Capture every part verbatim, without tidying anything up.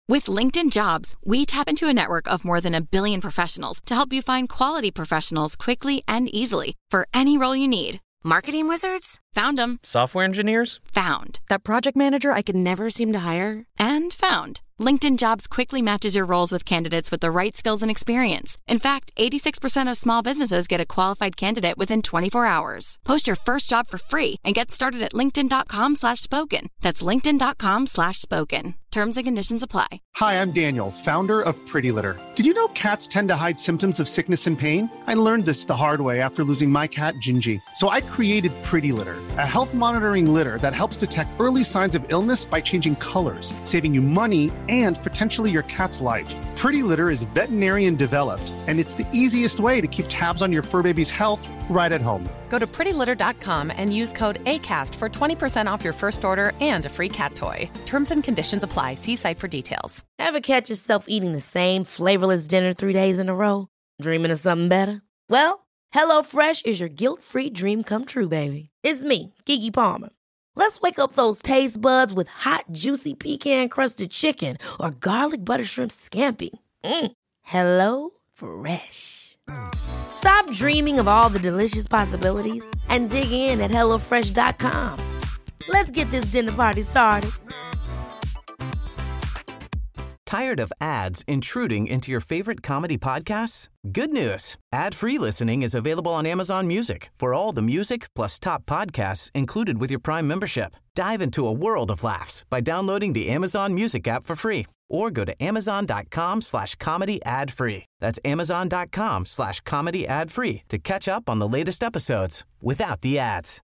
With LinkedIn Jobs, we tap into a network of more than a billion professionals to help you find quality professionals quickly and easily for any role you need. Marketing wizards? Found them. Software engineers? Found. That project manager I could never seem to hire? And found. LinkedIn Jobs quickly matches your roles with candidates with the right skills and experience. In fact, eighty-six percent of small businesses get a qualified candidate within twenty-four hours. Post your first job for free and get started at linkedin.com slash spoken. That's linkedin.com slash spoken. Terms and conditions apply. Hi, I'm Daniel, founder of Pretty Litter. Did you know cats tend to hide symptoms of sickness and pain? I learned this the hard way after losing my cat, Gingy. So I created Pretty Litter, a health monitoring litter that helps detect early signs of illness by changing colors, saving you money and potentially your cat's life. Pretty Litter is veterinarian developed, and it's the easiest way to keep tabs on your fur baby's health right at home. Go to pretty litter dot com and use code ACAST for twenty percent off your first order and a free cat toy. Terms and conditions apply. See site for details. Ever catch yourself eating the same flavorless dinner three days in a row? Dreaming of something better? Well, HelloFresh is your guilt-free dream come true, baby. It's me, Keke Palmer. Let's wake up those taste buds with hot, juicy pecan-crusted chicken or garlic butter shrimp scampi. Mm. Hello Fresh. Stop dreaming of all the delicious possibilities and dig in at hello fresh dot com. Let's get this dinner party started. Tired of ads intruding into your favorite comedy podcasts? Good news. Ad-free listening is available on Amazon Music for all the music plus top podcasts included with your Prime membership. Dive into a world of laughs by downloading the Amazon Music app for free or go to amazon.com slash comedy ad free. That's amazon.com slash comedy ad free to catch up on the latest episodes without the ads.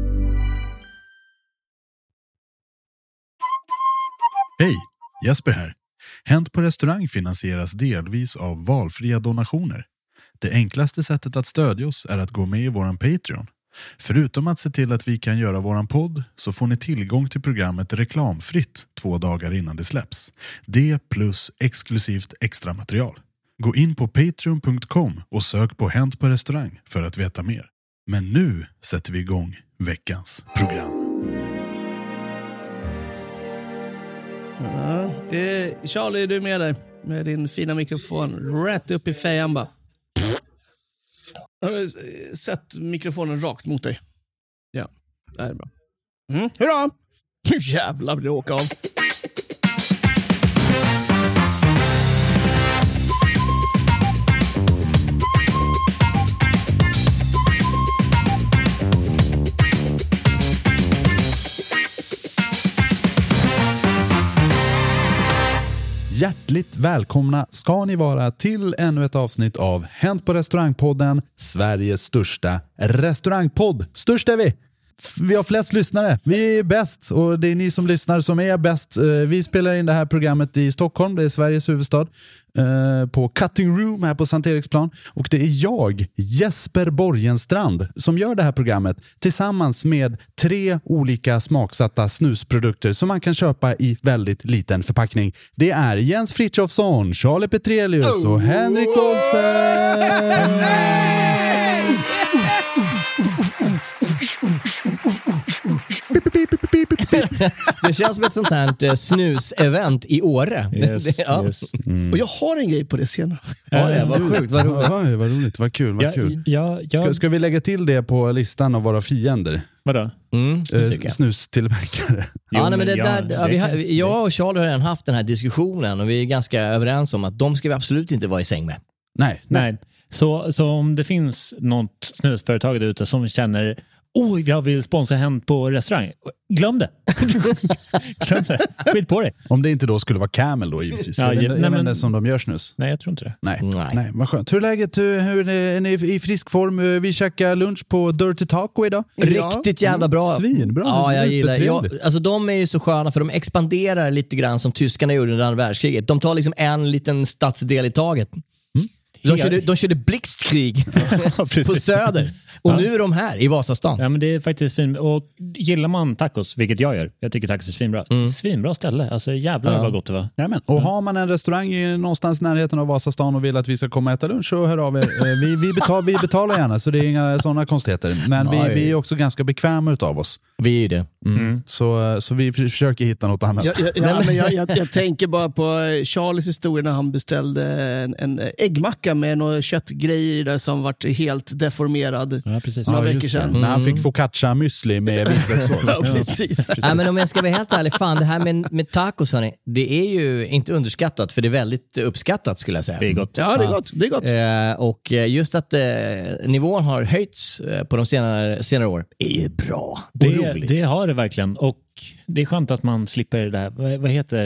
Hej, Jesper här. Hänt på restaurang finansieras delvis av valfria donationer. Det enklaste sättet att stödja oss är att gå med i våran Patreon. Förutom att se till att vi kan göra våran podd så får ni tillgång till programmet reklamfritt två dagar innan det släpps. Det plus exklusivt extra material. Gå in på patreon punkt com och sök på Hänt på restaurang för att veta mer. Men nu sätter vi igång veckans program. Ja, eh, Charlie, är du med där? Med din fina mikrofon rätt upp i fejan bara. Har du sett mikrofonen rakt mot dig? Ja, det är bra. Mm, hurra! Nu jävlar blir det åka av. Hjärtligt välkomna ska ni vara till ännu ett avsnitt av Hänt på restaurangpodden, Sveriges största restaurangpodd. Störst är vi! Vi har flest lyssnare. Vi är bäst och det är ni som lyssnar som är bäst. Vi spelar in det här programmet i Stockholm, det är Sveriges huvudstad, på Cutting Room här på Sankt Eriksplan. Och det är jag, Jesper Borgenstrand, som gör det här programmet tillsammans med tre olika smaksatta snusprodukter som man kan köpa i väldigt liten förpackning. Det är Jens Frithiofsson, Charlie Petrelius och Henrik Olsen. Det känns som ett sånt här snus-event i Åre. Yes, ja. yes. Mm. Och jag har en grej på det senare. Ja, det var sjukt, vad roligt. Ja, vad roligt, vad kul, vad ja, kul. Ja, ja. Ska, ska vi lägga till det på listan av våra fiender? Vadå? Mm, eh, snustillverkare. Ja, nej, men det där, ja, vi har, jag och Charlie har redan haft den här diskussionen och vi är ganska överens om att de ska vi absolut inte vara i säng med. Nej, nej. nej. Så, så om det finns något snusföretag där ute som känner oj, jag vill sponsra Hänt på restaurang. Glöm det. Glöm det. Skit på det. Om det inte då skulle vara Camel då givetvis. Ja, jag vet, nej, men, det som de gör snus. Nej, jag tror inte det. Nej, nej. nej vad skönt. Hur är läget? Hur är ni i frisk form? Vi käkar lunch på Dirty Taco idag. Riktigt jävla bra. Svinbra. Ja, jag gillar. Jag, alltså de är ju så sköna för de expanderar lite grann som tyskarna gjorde under andra världskriget. De tar liksom en liten stadsdel i taget. De körde, de körde blixtkrig på Söder. Och ja. nu är de här i Vasastan. Ja, men det är faktiskt fint. Och gillar man tacos, vilket jag gör. Jag tycker tacos är svinbra. Mm. Svinbra ställe. Alltså jävlar ja. vad gott det var. Ja, men, och har man en restaurang i någonstans i närheten av Vasastan och vill att vi ska komma och äta lunch, så hör av er. Vi, vi, betal, vi betalar gärna, så det är inga sådana konstigheter. Men vi, vi är också ganska bekväma utav oss. Vi är ju det. Mm. Mm. Så, så vi försöker hitta något annat. Ja, ja, ja, men jag, jag, jag tänker bara på Charlies historia när han beställde en, en äggmacka med några köttgrejer där som vart helt deformerad. Ja, precis. Några ja, veckor sedan. Mm. När han fick focaccia müsli med vitlökssås. Ja, precis. precis. Ja, men om jag ska vara helt ärlig, fan, det här med, med tacos, hörni, det är ju inte underskattat, för det är väldigt uppskattat, skulle jag säga. Det är gott. Ja, det är gott. Det är gott. Eh, och just att eh, nivån har höjts eh, på de senare, senare år är ju bra och det, roligt. Det har det verkligen. Och det är skönt att man slipper det där. Vad, vad heter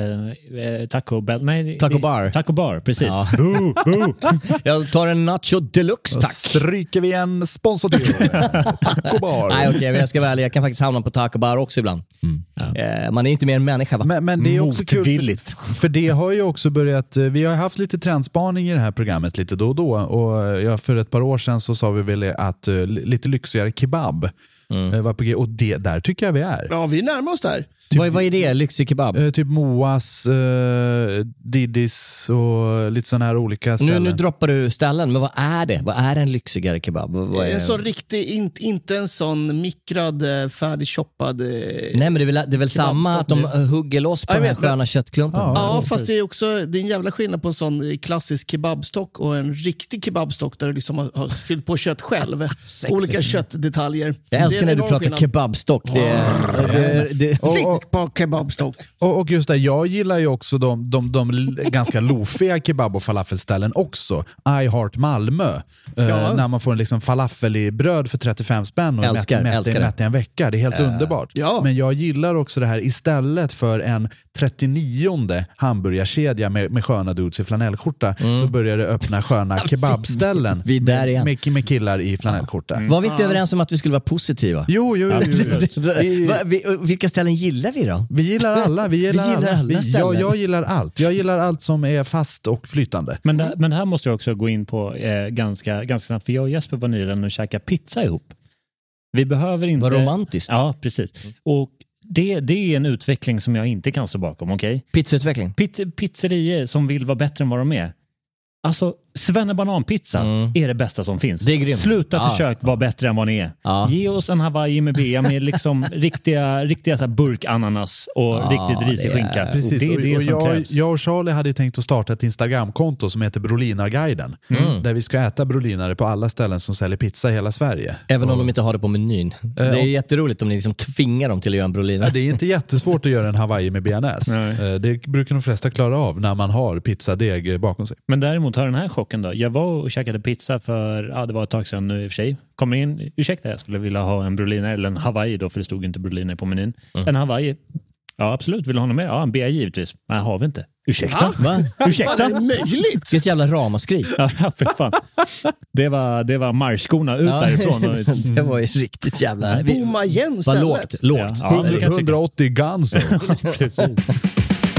eh, Taco Bell? Nej, Taco Bar. Taco Bar, precis. Ja. Boo, boo. Jag tar en nacho deluxe, tack. Stryker vi en sponsor till. Taco Bar. Nej, okej, okay, jag ska vara ärlig. Jag kan faktiskt hamna på Taco Bar också ibland. Mm. Ja. Eh, man är inte mer en människa, va? Men, men det är också kul, för, för det har ju också börjat, vi har haft lite trendspaning i det här programmet lite då och då, och ja, för ett par år sedan så sa vi väl att uh, lite lyxigare kebab mm. var på G, och det, där tycker jag vi är. Ja, vi närmar oss där. Typ, vad, vad är det? Lyxig kebab? Uh, typ Moas, uh, Didis och lite sådana här olika ställen. Nu, nu droppar du ställen, men vad är det? Vad är en lyxigare kebab? Vad är... En sån riktig, inte, inte en sån mikrad, färdigchoppad. Nej, men det är väl, det är väl samma att de hugger loss på ja, den här sköna köttklumpen. Ja, ja, fast det är också det är en jävla skillnad på en sån klassisk kebabstock och en riktig kebabstock där du liksom har, har fyllt på kött själv. Olika köttdetaljer. Jag älskar när du pratar skillnad. Kebabstock. Det är, det, det, och, och, på kebabstock. Och, och just det, jag gillar ju också de, de, de ganska lofiga kebab- och falafelställen också. I Heart Malmö. Ja. Uh, när man får en liksom falafel i bröd för trettiofem spänn och älskar, mätt, älskar mätt i en vecka. Det är helt uh, underbart. Ja. Men jag gillar också det här istället för en trettionionde hamburgarkedja med, med sköna dudes i flanellskjorta mm. så börjar det öppna sköna kebabställen vi där igen. Med, med killar i flanellskjorta. Mm. Var vi inte överens om att vi skulle vara positiva? Jo, jo, jo. jo, jo. vi, Va, vi, vilka ställen gillar vi då? Vi gillar alla. Vi gillar, vi gillar alla, alla vi, jag, jag gillar allt. Jag gillar allt som är fast och flytande. Men det, men det här måste jag också gå in på eh, ganska, ganska snabbt. För jag och Jesper var nyligen och käkade pizza ihop. Vi behöver inte... Vad romantiskt. Ja, precis. Och det, det är en utveckling som jag inte kan stå bakom, okej? Okay? Pizzautveckling? Piz, pizzerier som vill vara bättre än vad de är. Alltså, Svennebananpizza mm. är det bästa som finns. Det är grymt. Sluta ja. försök vara bättre än vad ni är. Ja. Ge oss en Hawaii med bea med liksom riktiga, riktiga så här burkananas och ja, riktigt risig skinka. Precis. Det är det och, och som jag, krävs. Jag och Charlie hade tänkt att starta ett Instagramkonto som heter Brolinarguiden. Mm. Där vi ska äta brolinare på alla ställen som säljer pizza i hela Sverige. Även och, om de inte har det på menyn. Äh, det är och, jätteroligt om ni liksom tvingar dem till att göra en brolinare. Ja, det är inte jättesvårt att göra en Hawaii med bearnaise. Det brukar de flesta klara av när man har pizzadeg bakom sig. Men däremot har den här chocken då. Jag var och käkade pizza för, ja det var ett tag sedan nu i och för sig. Kommer in, ursäkta jag skulle vilja ha en brolinare eller en Hawaii då, för det stod inte brolinare på menyn. Mm. En Hawaii, ja absolut, vill du ha något mer? Ja, en bea givetvis. Nej, har vi inte. Ursäkta? Va? Ursäkta? Är det möjligt? Det är ett jävla ramaskri. Ja, för fan. Det var, det var marschskorna ut ja. därifrån. Det var ju riktigt jävla... Bomma igen stället. Var lågt. lågt. Ja, ja, hundraåttio Gunzo. Precis.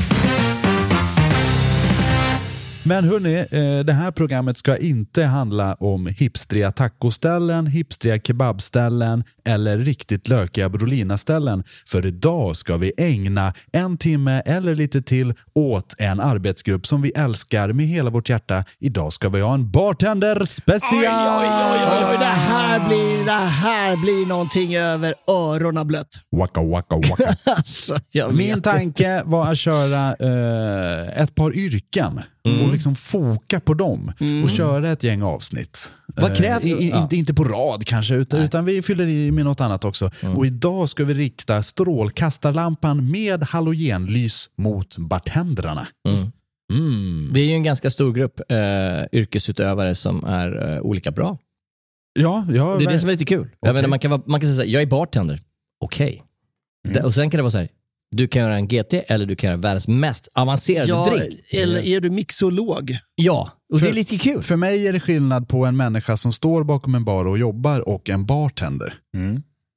Men hörni, det här programmet ska inte handla om hipstriga tacoställen, hipstriga kebabställen eller riktigt lökiga brolinaställen. För idag ska vi ägna en timme eller lite till åt en arbetsgrupp som vi älskar med hela vårt hjärta. Idag ska vi ha en bartender special! Oj, oj, oj, oj. Det här blir, det här blir någonting över öronen blött. Waka, waka, waka. Alltså, min tanke var att köra uh, ett par yrken. Mm. Och liksom foka på dem mm. och köra ett gäng avsnitt. Vad krävs? Uh, i, ja. inte, inte på rad kanske, utan, utan vi fyller i med något annat också. Mm. Och idag ska vi rikta strålkastarlampan med halogenlys mot bartendrarna. Mm. Mm. Det är ju en ganska stor grupp uh, yrkesutövare som är uh, olika bra. Ja, ja, det är det som är lite kul. Okay. Jag menar, man kan, vara, man kan säga så här, jag är bartender. Okej. Okay. Mm. Och sen kan det vara så här, du kan göra en G T eller du kan göra världens mest avancerade ja, drink. Eller är du mixolog? Ja, och för, det är lite kul. För mig är det skillnad på en människa som står bakom en bar och jobbar och en bartender. Mm.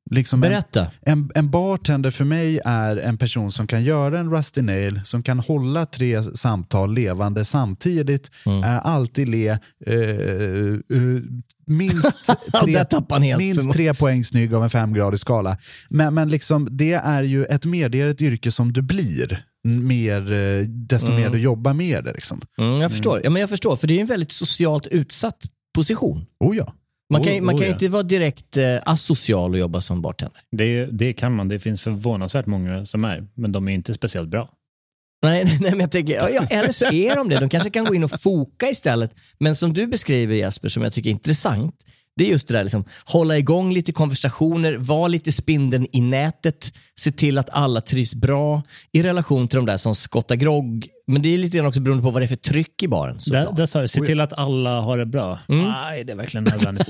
Liksom Berätta. En, en, en bartender för mig är en person som kan göra en rusty nail, som kan hålla tre samtal levande samtidigt, mm. är alltid le, eh, eh, minst, tre, minst tre poäng snygg av en femgradig skala. Men, men liksom, det är ju ett meddelat yrke som du blir mer, desto mm. mer du jobbar med det. Liksom. Mm, jag förstår. Ja, men jag förstår, för det är en väldigt socialt utsatt position. Oh ja. Man kan, oh, man kan oh, ju ja. inte vara direkt eh, asocial och jobba som bartender. Det, det kan man. Det finns förvånansvärt många som är. Men de är inte speciellt bra. Nej, nej, men jag tänker, ja, eller så är de det. De kanske kan gå in och foka istället. Men som du beskriver, Jesper, som jag tycker är intressant, det är just det där, liksom, hålla igång lite konversationer, vara lite spindeln i nätet, se till att alla trivs bra i relation till de där som skottar grogg. Men det är lite grann också beroende på vad det är för tryck i baren. Där, där sa jag, se till att alla har det bra. Mm. Nej, det är verkligen nödvändigt.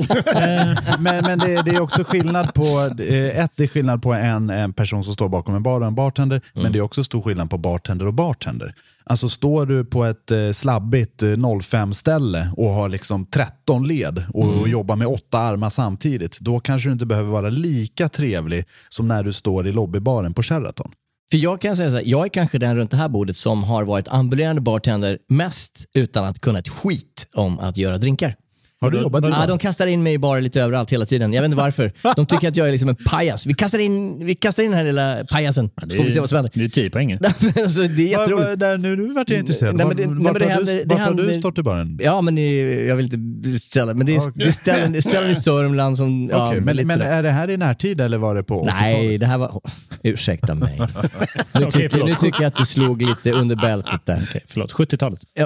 men men det, det är också skillnad på, ett det är skillnad på en, en person som står bakom en bar och en bartender, mm. men det är också stor skillnad på bartender och bartender. Alltså står du på ett eh, slabbigt eh, noll fem ställe och har liksom tretton led och, mm. och jobbar med åtta armar samtidigt, då kanske du inte behöver vara lika trevlig som när du står i lobbybaren på Sheraton. För jag kan säga så här, jag är kanske den runt det här bordet som har varit ambulerande bartender mest utan att kunna ett skit om att göra drinkar. Har du jobbat i Ja, de kastar in mig bara lite överallt hela tiden. Jag vet inte varför. De tycker att jag är liksom en pajas. Vi kastar in, vi kastar in den här lilla pajasen. Ja, det är, får vi se vad som händer. Det är tio poäng. Alltså, det är jätteroligt. Där, nu, nu vart jag intresserad. Nej, men det, var, nej, men det har, händer, du, det har händer, du stått i baren? Ja, men det, jag vill inte ställa. Men det är, okay. det är ställen, det är ställen i Sörmland som... Okay, ja, men men är det här i närtid eller var det på åttiotalet? Nej, det här var... Oh, ursäkta mig. Nu, okay, tycker, nu tycker jag att du slog lite under bältet där. Okay, förlåt, sjuttiotalet. Ja.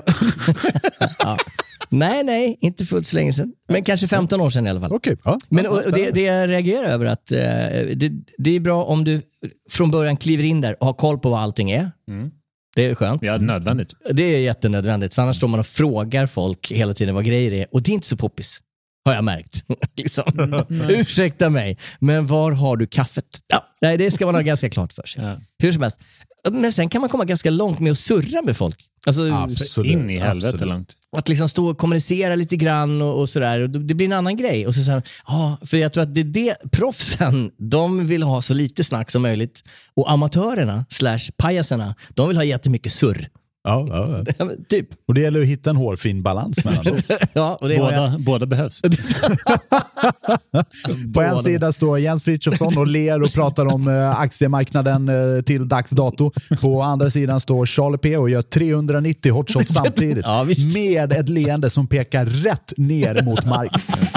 Ja. Nej, nej, inte fullt så länge sedan. Men kanske femton år sedan i alla fall. Okay, ja, men och, och det, det jag reagerar över att eh, det, det är bra om du från början kliver in där och har koll på vad allting är. Mm. Det är skönt. Ja, nödvändigt. Det är jättenödvändigt, för annars står man och frågar folk hela tiden vad grejer är. Och det är inte så poppis, har jag märkt. liksom. mm. Ursäkta mig, men var har du kaffet? Ja, nej, det ska man ha ganska klart för sig. Ja. Hur som helst. Men sen kan man komma ganska långt med att surra med folk. Alltså, absolut, in i helvete långt. Att liksom stå och kommunicera lite grann och, och sådär. Och det blir en annan grej. Och så sen, ja, för jag tror att det är det proffsen, de vill ha så lite snack som möjligt. Och amatörerna, slash pajaserna, de vill ha jättemycket surr. Ja, ja, ja. typ. Och det gäller att hitta en hårfin balans mellan oss. Ja, och det båda, jag... båda behövs. På en sida står Jens Frithiofsson och ler och pratar om uh, aktiemarknaden uh, till dags dato. På andra sidan står Charlie P och gör trehundranittio hotshots samtidigt. Ja, med ett leende som pekar rätt ner mot mark.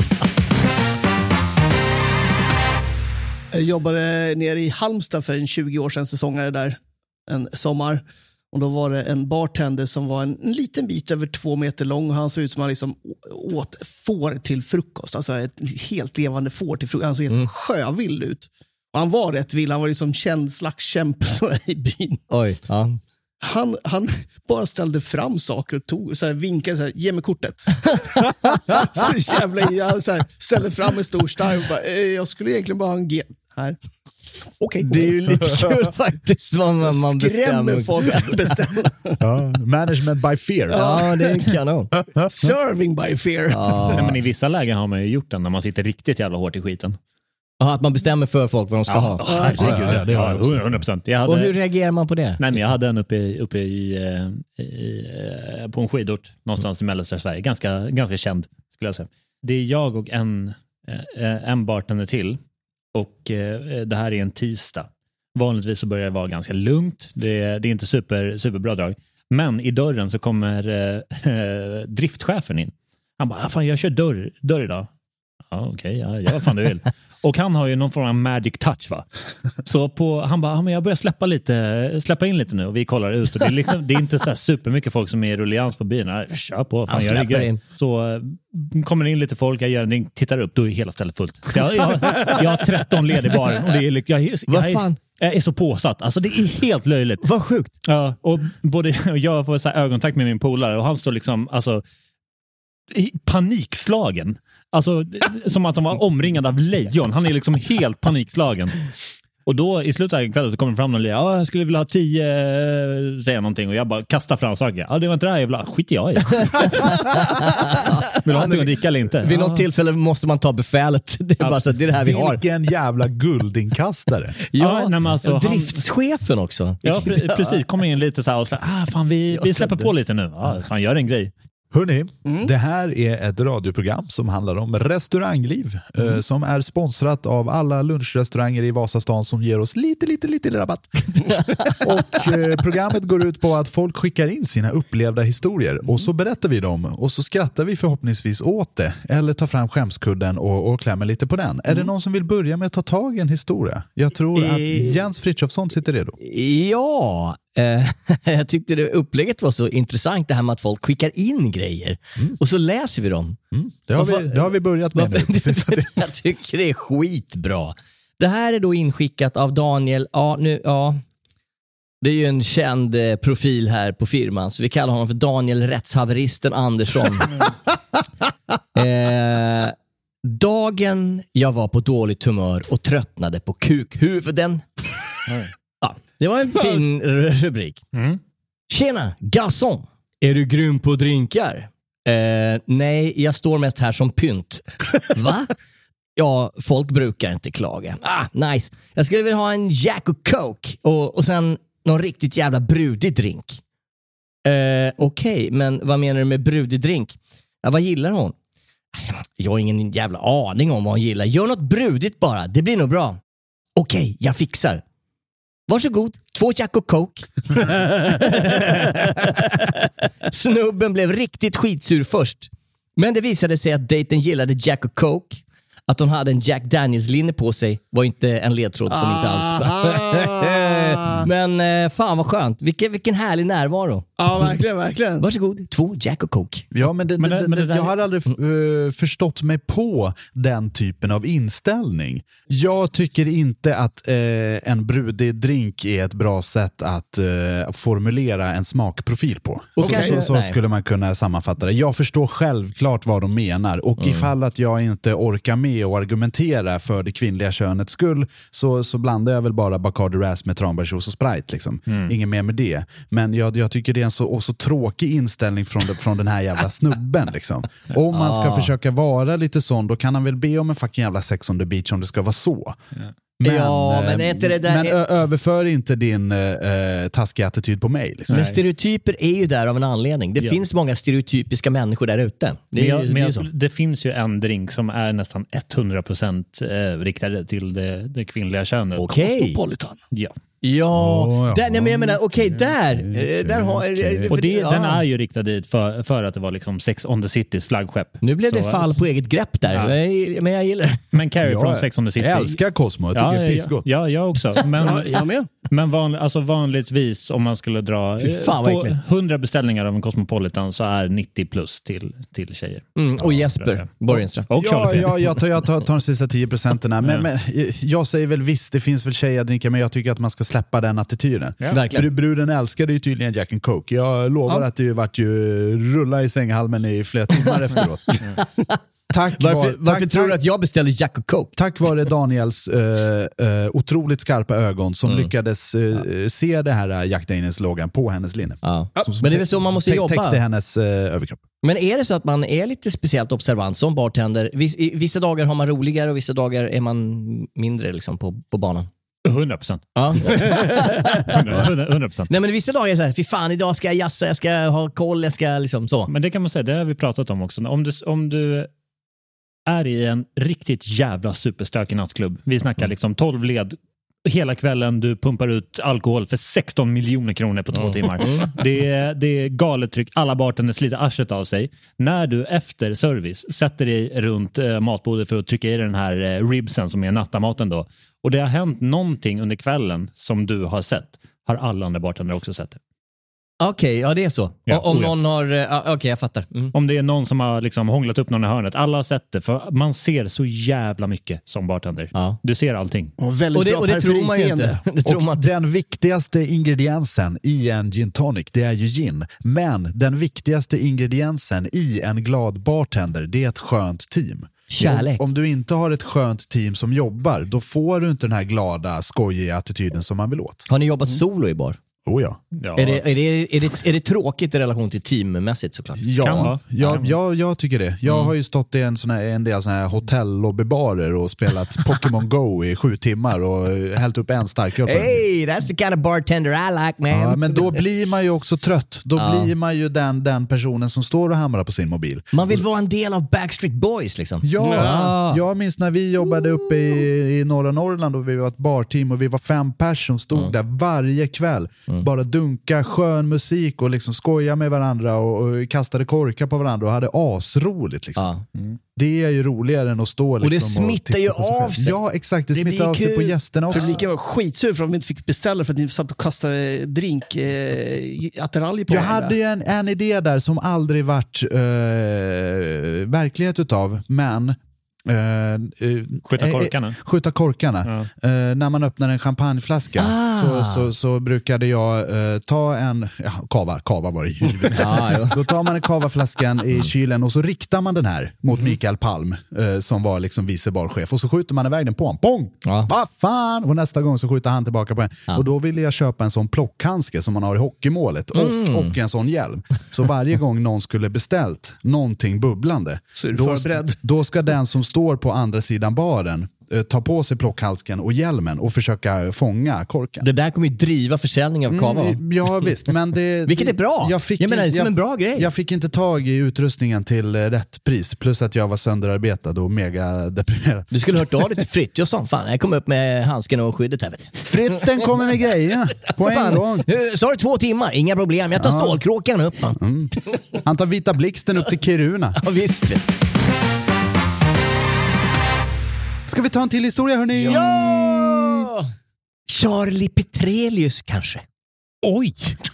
Jag jobbade nere i Halmstad för en tjugo år sedan, säsongare där en sommar. Och då var det en bartender som var en, en liten bit över två meter lång. Och han såg ut som han liksom åt får till frukost. Alltså ett helt levande får till frukost. Han såg helt mm. sjövild ut. Och han var rätt vild. Han var liksom känd slags kämpe i byn. Oj, ja. Han, han bara ställde fram saker och tog, så här, vinkade så här, ge mig kortet. Så jävla jag så här, ställde fram en stor stark och bara, eh, jag skulle egentligen bara ha en G här. Okay, det är ju lite kul faktiskt vad man, man bestämmer. folk bestämmer. Ja, management by fear. Ja, det är kanon. Serving by fear. Ja. Nej, men i vissa lägen har man ju gjort den när man sitter riktigt jävla hårt i skiten. Ja, att man bestämmer för folk vad de ska ja, ha. Herregud, ja, ja, det har jag hundra procent. Jag hade... Och hur reagerar man på det? Nej, men jag hade en uppe i, uppe i, i, i på en skidort någonstans i mellersta Sverige. Ganska, ganska känd, skulle jag säga. Det är jag och en, en bartender till. Och det här är en tisdag. Vanligtvis så börjar det vara ganska lugnt. Det är, det är inte super, superbra drag. Men i dörren så kommer eh, driftchefen in. Han bara, fan jag kör dörr, dörr idag. Ja okej, okay, ja, ja vad fan du vill. Och han har ju någon form av magic touch va. Så på, han bara, ja, men jag börjar släppa lite, släppa in lite nu och vi kollar ut. Och det, är liksom, det är inte så här supermycket folk som är i rullians på byn. Nej, kör på, fan, jag är in. Så kommer in lite folk, jag gör en ring, tittar upp, då är hela stället fullt. Jag, jag, jag har tretton led i baren och det är, jag, jag, vad fan? Jag är så påsatt. Alltså det är helt löjligt. Vad sjukt. Ja, och både jag får så här ögonkontakt med min polare och han står liksom, alltså panikslagen. Alltså som att de var omringade av lejon. Han är liksom helt panikslagen. Och då i slutet av kvällen så kommer det fram någon och ja, jag skulle vilja ha tio, säga någonting och jag bara kastar fram saker. Ja, det var inte det här jag ville ha. Skit jag i. Vill du ha någonting att dricka eller inte? Vid något tillfälle måste man ta befälet. Det är Ja, bara så att det är det här vi har. Vilken jävla guldinkastare. Ja, Ja, nej, men alltså, och han- driftschefen också. Ja, pre- precis. Kom in lite så här och så här, ah, fan vi, vi släpper på lite nu. Ja, fan gör en grej. Hörrni, det här är ett radioprogram som handlar om restaurangliv eh, som är sponsrat av alla lunchrestauranger i Vasastan som ger oss lite, lite, lite rabatt. Och eh, programmet går ut på att folk skickar in sina upplevda historier och så berättar vi dem och så skrattar vi förhoppningsvis åt det eller tar fram skämskudden och, och klämmer lite på den. Är det någon som vill börja med att ta tag i en historia? Jag tror att Jens Frithiofsson sitter redo. Ja, eh, jag tyckte det upplägget var så intressant det här med att folk skickar in grejer och så läser vi dem. Mm, det, har vi, det har vi börjat med nu. på sista tiden. Jag tycker det är skitbra. Det här är då inskickat av Daniel. Ja, nu, ja. Det är ju en känd eh, profil här på firman så vi kallar honom för Daniel Rättshaveristen Andersson. eh, dagen jag var på dåligt humör och tröttnade på kukhuvuden. Ja, det var en fin r- rubrik. Mm. Tjena, garçon. Är du grym på drinkar? Eh, nej, jag står mest här som pynt. Va? Ja, folk brukar inte klaga. Ah, nice. Jag skulle vilja ha en Jack och Coke och, och sen någon riktigt jävla brudig drink. Eh, Okej, okay, men vad menar du med brudig drink? Ja, vad gillar hon? Jag har ingen jävla aning om vad hon gillar. Gör något brudigt bara, det blir nog bra. Okej, okay, jag fixar. Varsågod, två Jack och Coke. Snubben blev riktigt skitsur först. Men det visade sig att dejten gillade Jack och Coke. Att hon hade en Jack Daniels-linne på sig var inte en ledtråd som inte alls. Men eh, fan vad skönt. Vilken, vilken härlig närvaro. Ja, verkligen, verkligen. Varsågod, två Jack och Coke. Ja, men, det, Men det- det, men det det, där- jag har aldrig uh, förstått mig på den typen av inställning. Jag tycker inte att uh, en brudig drink är ett bra sätt att uh, formulera en smakprofil på. Och Så, kanske- så, så nej. skulle man kunna sammanfatta det. Jag förstår självklart vad de menar och Mm. ifall att jag inte orkar med och argumentera för det kvinnliga könets skull så, så blandar jag väl bara Bacardi Ras med tranbärsjuice och Sprite. Liksom. Mm. Ingen mer med det. Men jag, jag tycker det är en så, och så tråkig inställning från, det, från den här jävla snubben. Liksom. Om man ska Ah. försöka vara lite sån, då kan han väl be om en fucking jävla sex on the beach om det ska vara så. Ja, men är inte det där- men ö- överför inte din uh, taskiga attityd på mig. Liksom. Men stereotyper är ju där av en anledning. Det Ja. finns många stereotypiska människor där ute. Det, är Men jag, ju- det, men är jag, så. skulle- det finns ju en drink som är nästan hundra procent eh, riktad till det, det kvinnliga könet. Okej. Cosmopolitan. Ja. Ja, Oh, ja. där, nej, men jag menar, okej, där. eh, där har, okej. Och det, ja. den är ju riktad dit för, för att det var liksom Sex on the Citys flaggskepp. Nu blev det Så- fall på eget grepp där, Ja. men, men jag gillar det. Men Carrie Jag från Sex on the City. älskar Cosmo, jag tycker Ja, det är ja, pissgott. ja, jag också. Men, Ja, jag med. men van, alltså vanligtvis om man skulle dra Fy fan, vad få äckligt. hundra beställningar av en Cosmopolitan så är nittio plus till, till tjejer. Mm, och skulle jag Jesper säga. Borgenstra. Och Ja, Charlie ja, jag tar, jag tar, tar de sista tio procenten här. Men, Ja. men jag säger väl visst, det finns väl tjejdrinkar, men jag tycker att man ska släppa den attityden. Ja. Verkligen. Br- Bruden älskade ju tydligen Jack and Coke. Jag lovar Ja. att det ju vart ju rulla i sänghalmen i flera timmar efteråt. Tack, Varför, var, varför tack, tror du tack, att jag beställde Jack och Coke? tack vare Daniels eh, eh, otroligt skarpa ögon som lyckades eh, se det här eh, Jack Daniels-loggan på hennes linne. Ja. Som- som Men det är väl så man som måste täck- jobba. Täckte hennes eh, överkropp. Men är det så att man är lite speciellt observant som bartender? Viss, i, vissa dagar har man roligare och vissa dagar är man mindre liksom, på, på banan. hundra procent. Ja. hundra procent. Nej, men vissa dagar är så här, fy fan, idag ska jag jassa, jag ska ha koll, jag ska liksom så. Men det kan man säga, det har vi pratat om också. Om du, om du är i en riktigt jävla superstökig nattklubb. Vi snackar liksom tolv led hela kvällen, du pumpar ut alkohol för sexton miljoner kronor på två timmar. Det är, det är galet tryck. Alla bartender sliter arslet av sig. När du efter service sätter dig runt eh, matbordet för att trycka i den här eh, ribsen som är nattamaten då. Och det har hänt någonting under kvällen som du har sett. Har alla andra bartender också sett det. Okej, ja det är så. Ja, O- om oh ja. någon har, eh, ja, okej jag fattar. Mm. Om det är någon som har liksom hånglat upp någon i hörnet. Alla har sett det. För man ser så jävla mycket som bartender. Ja. Du ser allting. Och väldigt Och det, bra och det tror man ju periferiseende. inte. Det tror man Och inte. den viktigaste ingrediensen i en gin tonic, det är ju gin. Men den viktigaste ingrediensen i en glad bartender, det är ett skönt team. Kärlek. Om, om du inte har ett skönt team som jobbar, då får du inte den här glada, skojiga attityden som man vill åt. Har ni jobbat solo i bar? Oh ja. Ja. Är, det, är, det, är, det, är det tråkigt i relation till teammässigt såklart? Ja, Kan vara. jag, Kan jag, jag tycker det. Jag har ju stått i en, sån här, en del såna här hotellobbybarer och spelat Pokémon Go i sju timmar och hällt upp en stark upp. Hey, that's the kind of bartender I like, man. Ja, men då blir man ju också trött. Då Ja. blir man ju den, den personen som står och hamrar på sin mobil. Man vill vara en del av Backstreet Boys liksom. Ja, Ja. jag minns när vi jobbade uppe i, i norra Norrland och vi var ett barteam och vi var fem pers som stod Mm. där varje kväll. Mm. Bara dunka skön musik och liksom skoja med varandra och, och kastade korkar på varandra och hade asroligt liksom. Ja. Mm. Det är ju roligare än att stå liksom, Och det smittar titta ju på sig av själv. sig. Ja, exakt. Det, Det smittar blir av sig kul. på gästerna också. Publiken var skitsur för att de inte fick beställa för att ni satt och kastade drink eh, attiraljer på Jag varandra. hade ju en, en idé där som aldrig varit eh, verklighet utav, men eh, eh, Skjuta eh, korkarna. Skjuta korkarna. Ja. Eh, när man öppnar en champagneflaska Ah. så, så, så brukade jag eh, ta en ja, kava, kava var det ju. Ja, ja. Då tar man en kavaflaskan i kylen och så riktar man den här mot Mikael Palm eh, som var liksom vice barchef och så skjuter man iväg den på honom. Pong! Ja. Vad fan! Och nästa gång så skjuter han tillbaka på en. Ja. Och då ville jag köpa en sån plockhandske som man har i hockeymålet och, Mm. och en sån hjälm. Så varje gång någon skulle beställt någonting bubblande, Så är du då, förberedd. då ska den som står på andra sidan baren eh, ta på sig plockhalsken och hjälmen och försöka fånga korken. Det där kommer ju driva försäljning av kava. Mm, ja visst, men det... Vilket är bra. Jag, fick Jag menar, det är som jag, en bra grej. Jag fick inte tag i utrustningen till eh, rätt pris, plus att jag var sönderarbetad och mega deprimerad. Du skulle hört av dig till Frithiofsson. Fan, jag kom upp med handsken och skyddet här. Vet du. Fritten kommer med grejerna på en Fan, gång. eh, Så har du två timmar, inga problem. Jag tar Ja. stålkråkan upp. Va? Mm. Han tar vita blixten upp till Kiruna. Ja, visst. Ska vi ta en till historia, hörni? Ja! Charlie Petrelius kanske. Oj!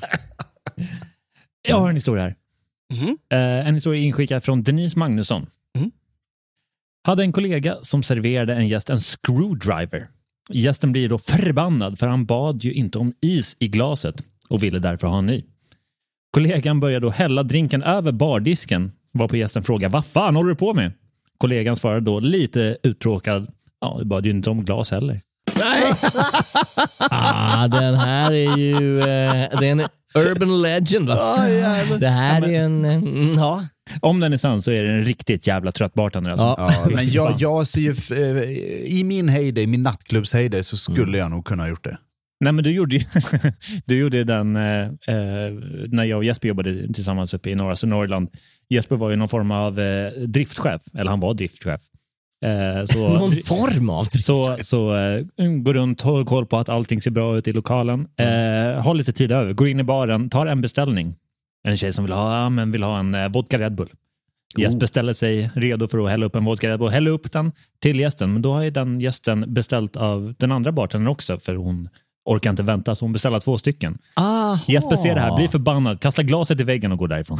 Jag har en historia här. Mhm. Eh, en historia inskickad från Denise Magnusson. Mm. Hade en kollega som serverade en gäst en screwdriver. Gästen blir då förbannad för han bad ju inte om is i glaset och ville därför ha en ny. Kollegan började då hälla drinken över bardisken varpå gästen frågar, vad fan håller du på med? Kollegan svarade då lite uttråkad, ja, du bad ju inte om glas heller. Nej! Ah, den här är ju eh, det är en urban legend, va? Oh, jävlar. Det här är en... mm, ja. Om den är sann så är det en riktigt jävla trött bartender alltså. Ja. Ja, men jag, jag ser ju, eh, i min heyday, min nattklubbsheyday, så skulle jag nog kunna ha gjort det. Nej, men du gjorde ju du gjorde den eh, eh, när jag och Jesper jobbade tillsammans uppe i norra Norrland. Jesper var ju någon form av eh, driftchef, eller han var driftchef. Eh, så, Någon form av så, så eh, går runt, håller koll på att allting ser bra ut i lokalen. Eh, har lite tid över, går in i baren, tar en beställning. En tjej som vill ha, men vill ha en eh, vodka Red Bull. Jesper ställer sig redo för att hälla upp en vodka Red Bull. Hälla upp den till gästen, men då har ju den gästen beställt av den andra bartendern också, för hon orkar inte vänta, så hon beställer två stycken. Aha. Jesper ser det här, blir förbannad, kastar glaset i väggen och går därifrån.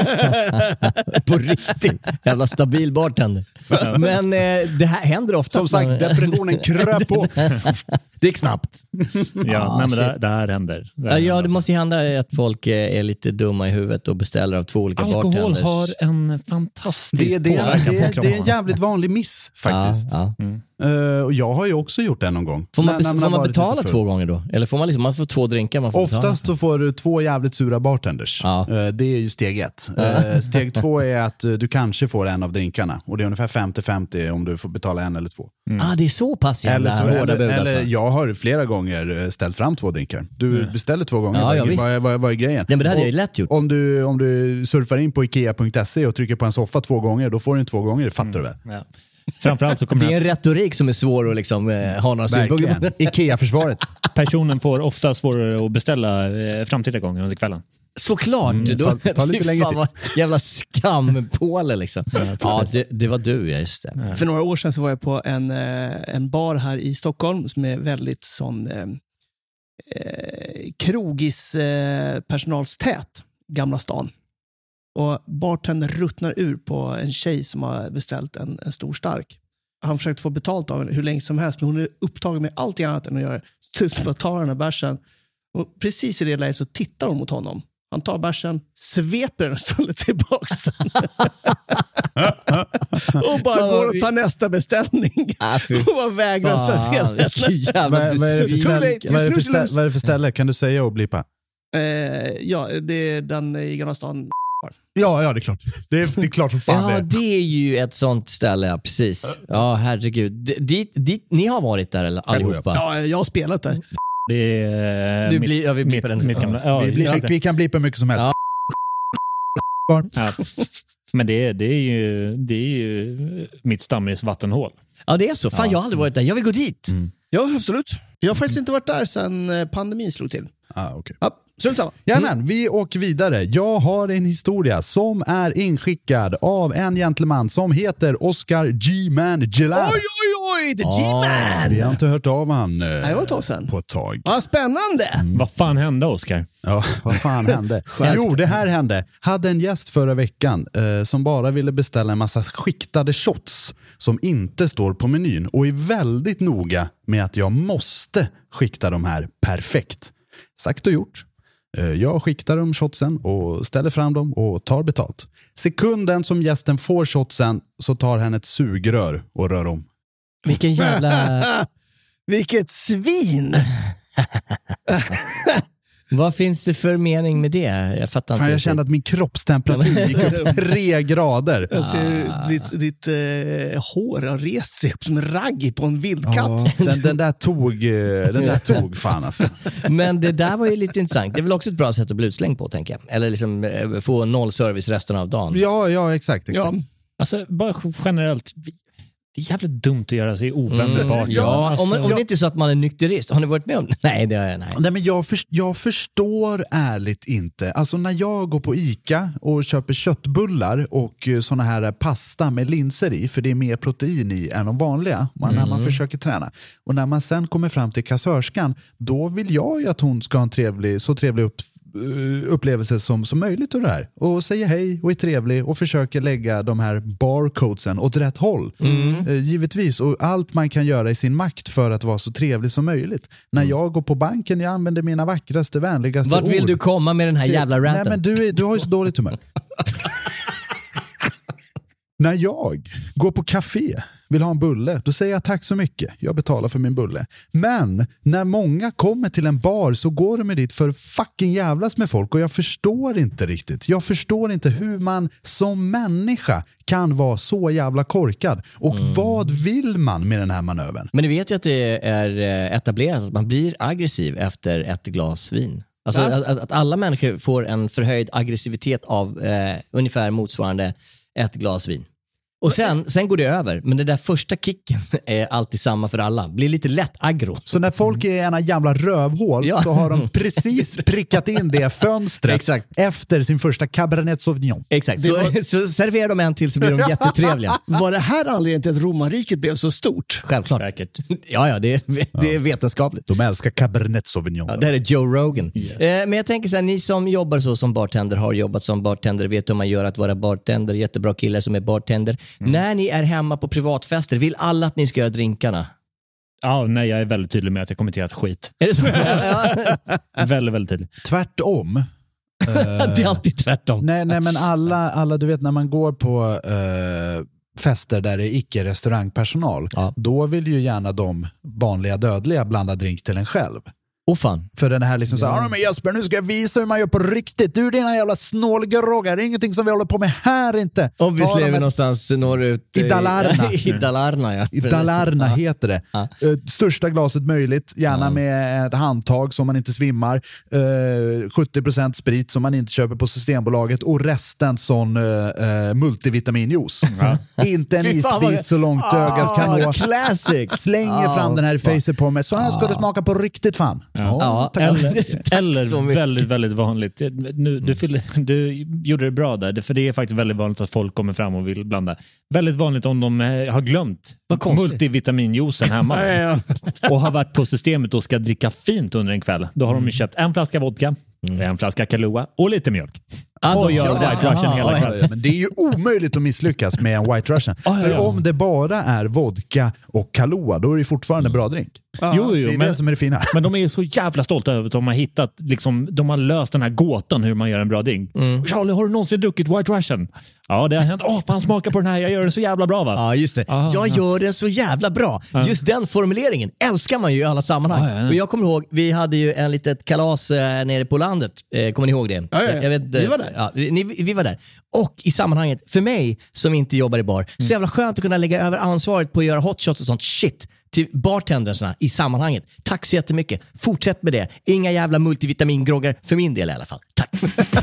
På riktigt. Jävla stabil bartender. Men eh, det här händer ofta. Som sagt, depressionen kröp på. Det gick snabbt. Ja, Ah, nej, men shit. det, det här händer. Det här Ja, ja, händer det måste ju hända att folk eh, är lite dumma i huvudet och beställer av två olika Alkohol bartenders. har en fantastisk Det, det, påverkan det, på det, kroppen. det är en jävligt vanlig miss faktiskt. Ja, ja. Mm. Uh, och jag har ju också gjort det någon gång. Får man, När- när får har man varit betala lite full. två gånger då? Eller får man liksom, man får två drinkar, man får Oftast så får du två jävligt sura bartenders. Ja. Eh, Det är ju steg ett. Eh, Steg två är att eh, du kanske får en av drinkarna. Och det är ungefär femtio femtio om du får betala en eller två. betala. Ah, det är så pass jävla så, hårda eller, bud eller alltså. jag har flera gånger eh, ställt fram två drinkar. Du beställer två gånger. Ja, vad, ja, visst. vad, vad, vad är grejen? Nej, men det hade Och jag ju lätt gjort. Om du, om du surfar in på ikea punkt se och trycker på en soffa två gånger, då får du en två gånger, det fattar du väl? Ja. Framförallt så kommer Det är den en retorik som är svår att liksom, eh, ha några synpunkter Verkligen. på. Ikea-försvaret. personen får ofta svårare att beställa eh, framtida gånger under kvällen. Såklart. Mm, då, ta- ta lite fy längre fan tid. vad jävla skampåle liksom. Ja, Ja, det, det var du, ja, just det. För några år sedan så var jag på en, eh, en bar här i Stockholm som är väldigt sån eh, eh, krogis eh, personalstät, Gamla stan. Och bartendern ruttnar ur på en tjej som har beställt en, en stor stark. Han försökte få betalt av henne hur länge som helst, men hon är upptagen med allt annat än att göra. Slutet på att ta den här bärsen. Och precis i det läget så tittar hon mot honom. Han tar bärsen, sveper den och ställer tillbaka den. och bara går och tar nästa beställning. Ah, och bara vägrar servera. Vad är- vad är det för ställe? Vad är det för ställe? Vad är det för ställe? Kan du säga och blipa? Eh, ja, det är den i Gamla stan. Ja, ja, det är klart. Det är, det är klart som fan Ja, det. det är ju ett sånt ställe, ja, precis. Ja, herregud. D- dit, dit, ni har varit där eller, allihopa? Ja, jag har spelat där. Det är Du mitt, blir- ja, vi blir på mitt, den. mitt gamla... Ja, Vi, blir, ursäkta. vi kan blipa mycket som helst. Ja. Ja. Men det är, det, är ju, det är ju mitt stammis vattenhål. Ja, det är så. Fan, jag har aldrig varit där. Jag vill gå dit. Ja, absolut. Jag har faktiskt inte varit där sedan eh, pandemin slog till. Ah, okay. Ja, strunt samma. Jajamän, vi åker vidare. Jag har en historia som är inskickad av en gentleman som heter Oscar G-Man Gillard. Oj, oj, oj, the Ah, G-Man! vi har inte hört av han eh, Nej, det var ett tag sedan. på ett tag. Ja, spännande! Vad fan hände, Oscar? Ja, vad fan hände? Jo, det här hände. Hade en gäst förra veckan eh, som bara ville beställa en massa skiktade shots som inte står på menyn och är väldigt noga med att jag måste skikta de här perfekt. Sagt och gjort. Eh, jag skiktar de shotsen och ställer fram dem och tar betalt. Sekunden som gästen får shotsen så tar han ett sugrör och rör om. Vilken jävla... Vilket svin! Vad finns det för mening med det? Jag fattar Fan, inte. jag kände att min kroppstemperatur gick upp tre grader. Jag ser ditt, ditt eh, hår har rest sig upp som en ragg på en vildkatt. Ja, den, den där tog eh, den där tog fan alltså. Men det där var ju lite intressant. Det är väl också ett bra sätt att bli utslängd på, tänker jag. Eller liksom eh, få noll service resten av dagen. Ja, ja, exakt, exakt. Ja. Alltså, bara generellt... Det är jävligt dumt att göra sig ofämlingsbart. Mm, ja, alltså, om, om det inte är så att man är nykterist. Har ni varit med om det? Nej, det har jag nej. Nej, men jag, för, jag förstår ärligt inte. Alltså när jag går på Ica och köper köttbullar och såna här pasta med linser i, för det är mer protein i än de vanliga man, när man försöker träna. Och när man sen kommer fram till kassörskan, då vill jag ju att hon ska ha en trevlig, så trevlig upp, upplevelse som, som möjligt av det här. Och säger hej och är trevlig och försöker lägga de här barcodesen åt rätt håll. Mm. Eh, givetvis. Och allt man kan göra i sin makt för att vara så trevlig som möjligt. När jag går på banken, jag använder mina vackraste, vänligaste Vart ord. vill du komma med den här till, jävla ranten? Nej, men du, är, du har ju så dåligt humör. När jag går på café, vill ha en bulle, då säger jag tack så mycket. Jag betalar för min bulle. Men när många kommer till en bar så går de med dit för fucking jävlas med folk. Och jag förstår inte riktigt. Jag förstår inte hur man som människa kan vara så jävla korkad. Och mm. vad vill man med den här manövern? Men ni vet ju att det är etablerat att man blir aggressiv efter ett glas vin. Alltså Ja. att, att alla människor får en förhöjd aggressivitet av eh, ungefär motsvarande ett glas vin. Och sen, sen går det över. Men den där första kicken är alltid samma för alla. Blir lite lätt aggro. Så när folk är ena jävla rövhål Ja. så har de precis prickat in det fönstret Exakt. efter sin första Cabernet Sauvignon. Exakt, så, var- så serverar de en till så blir de jättetrevliga. Var det här anledningen till att romarriket blev så stort? Självklart. Säkert. Ja, ja, det är, det är vetenskapligt. De älskar Cabernet Sauvignon. Ja, det här är Joe Rogan. Eh, men jag tänker så här, ni som jobbar så som bartender, har jobbat som bartender, vet hur man gör att vara bartender, jättebra killar som är bartender. Mm. När ni är hemma på privatfester, vill alla att ni ska göra drinkarna? Ja, nej, jag är väldigt tydlig med att jag kommer till att skit. Är det så? Ja. Väldigt, väldigt tydlig. Tvärtom. Det är alltid tvärtom. Nej, nej, men alla, alla, du vet när man går på eh, fester där det är icke-restaurangpersonal, Ja. då vill ju gärna de vanliga dödliga blanda drink till en själv. Åh fan. För den här liksom så här, men Jesper, nu ska jag visa hur man gör på riktigt. Du, dina jävla snålgroggar, det är ingenting som vi håller på med här inte. Om vi Ta lever de här- någonstans norrut. I Dalarna. I Dalarna, ja. I Dalarna Ja. heter det. Ja. Eh, största glaset möjligt, gärna Ja. med ett handtag så man inte svimmar. Uh, sjuttio procent sprit som man inte köper på Systembolaget och resten sån uh, multivitaminjuice. Inte en Fy fan, vad- isbit så långt ögat kan Ah, nå. classic. Slänger Ah, fram den här i fan. facet på mig. Så här ska det smaka på riktigt fan. Ja. tack. Eller, Tack så eller mycket. väldigt, väldigt vanligt. Nu, du, fyller, du gjorde det bra där, för det är faktiskt väldigt vanligt att folk kommer fram och vill blanda. Väldigt vanligt om de eh, har glömt Vad konstigt. multivitaminjuicen hemma och har varit på systemet och ska dricka fint under en kväll. Då har de ju köpt en flaska vodka, en flaska Kahlua och lite mjölk. Ah, och de gör kör det. White Russian Aha, hela ja, kvällen. Ja, men det är ju omöjligt att misslyckas med en White Russian. Ah, ja, För ja. om det bara är vodka och Kahlua, då är det fortfarande en bra drink. Jo, jo, det är men, det som är det fina. men de är ju så jävla stolta över att de har hittat, liksom, de har löst den här gåtan hur man gör en bra drink. Mm. Charlie, har du någonsin druckit White Russian? Ja, det har hänt. Åh, fan, smaka på den här, jag gör det så jävla bra, va? Ja, just det. Aha, jag ja. gör den så jävla bra. Just den formuleringen älskar man ju i alla sammanhang. Ja, ja, ja. Och jag kommer ihåg, vi hade ju en litet kalas eh, nere på landet. Eh, kommer ni ihåg det? Ja, ja, ja. Jag, jag vet, Vi var där. Ja, vi, vi var där. Och i sammanhanget, för mig som inte jobbar i bar, så jävla skönt att kunna lägga över ansvaret på att göra hotshots och sånt shit till bartendersna i sammanhanget. Tack så jättemycket. Fortsätt med det. Inga jävla multivitamingroggar för min del i alla fall. Tack.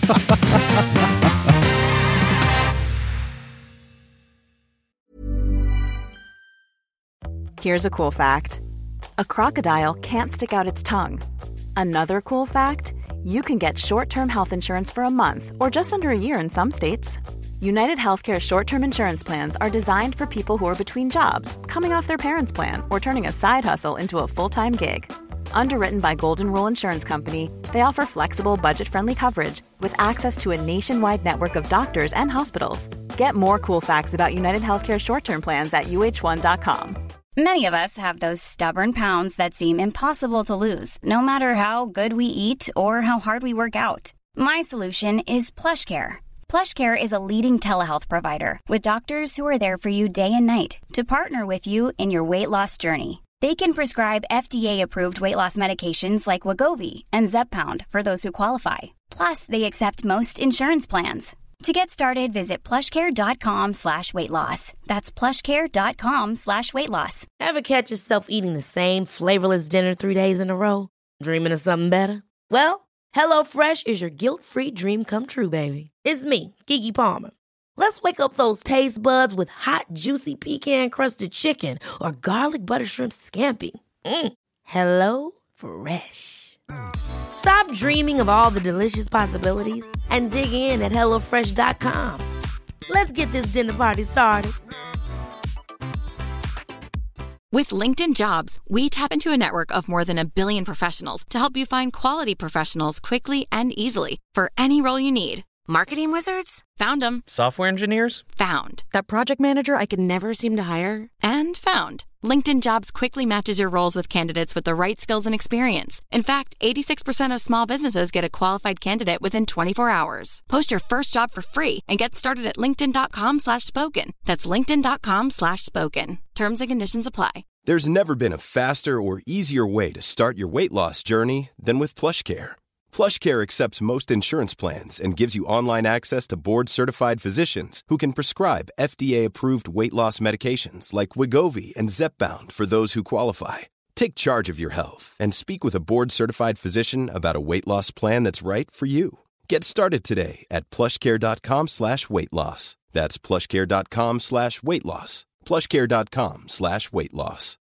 Here's a cool fact. A crocodile can't stick out its tongue. Another cool fact, you can get short-term health insurance for a month or just under a year in some states. United Healthcare short-term insurance plans are designed for people who are between jobs, coming off their parents' plan, or turning a side hustle into a full-time gig. Underwritten by Golden Rule Insurance Company, they offer flexible, budget-friendly coverage with access to a nationwide network of doctors and hospitals. Get more cool facts about United Healthcare short-term plans at U H one dot com. Many of us have those stubborn pounds that seem impossible to lose, no matter how good we eat or how hard we work out. My solution is PlushCare. PlushCare is a leading telehealth provider with doctors who are there for you day and night to partner with you in your weight loss journey. They can prescribe F D A-approved weight loss medications like Wegovy and Zepbound for those who qualify. Plus, they accept most insurance plans. To get started, visit plushcare.com slash weight loss. That's plushcare.com slash weight loss. Ever catch yourself eating the same flavorless dinner three days in a row? Dreaming of something better? Well, HelloFresh is your guilt-free dream come true, baby. It's me, Keke Palmer. Let's wake up those taste buds with hot, juicy pecan-crusted chicken or garlic butter shrimp scampi. Mm. Hello Fresh. Stop dreaming of all the delicious possibilities and dig in at hello fresh dot com. Let's get this dinner party started. With LinkedIn Jobs, we tap into a network of more than a billion professionals to help you find quality professionals quickly and easily for any role you need. Marketing wizards? Found them. Software engineers? Found. That project manager I could never seem to hire? And found. LinkedIn Jobs quickly matches your roles with candidates with the right skills and experience. In fact, eighty-six percent of small businesses get a qualified candidate within twenty-four hours. Post your first job for free and get started at linkedin.com slash spoken. That's linkedin.com slash spoken. Terms and conditions apply. There's never been a faster or easier way to start your weight loss journey than with PlushCare. PlushCare accepts most insurance plans and gives you online access to board-certified physicians who can prescribe F D A-approved weight loss medications like Wegovy and Zepbound for those who qualify. Take charge of your health and speak with a board-certified physician about a weight loss plan that's right for you. Get started today at plushcare.com slash weight loss. That's plushcare.com slash weight loss. plushcare.com slash weight loss.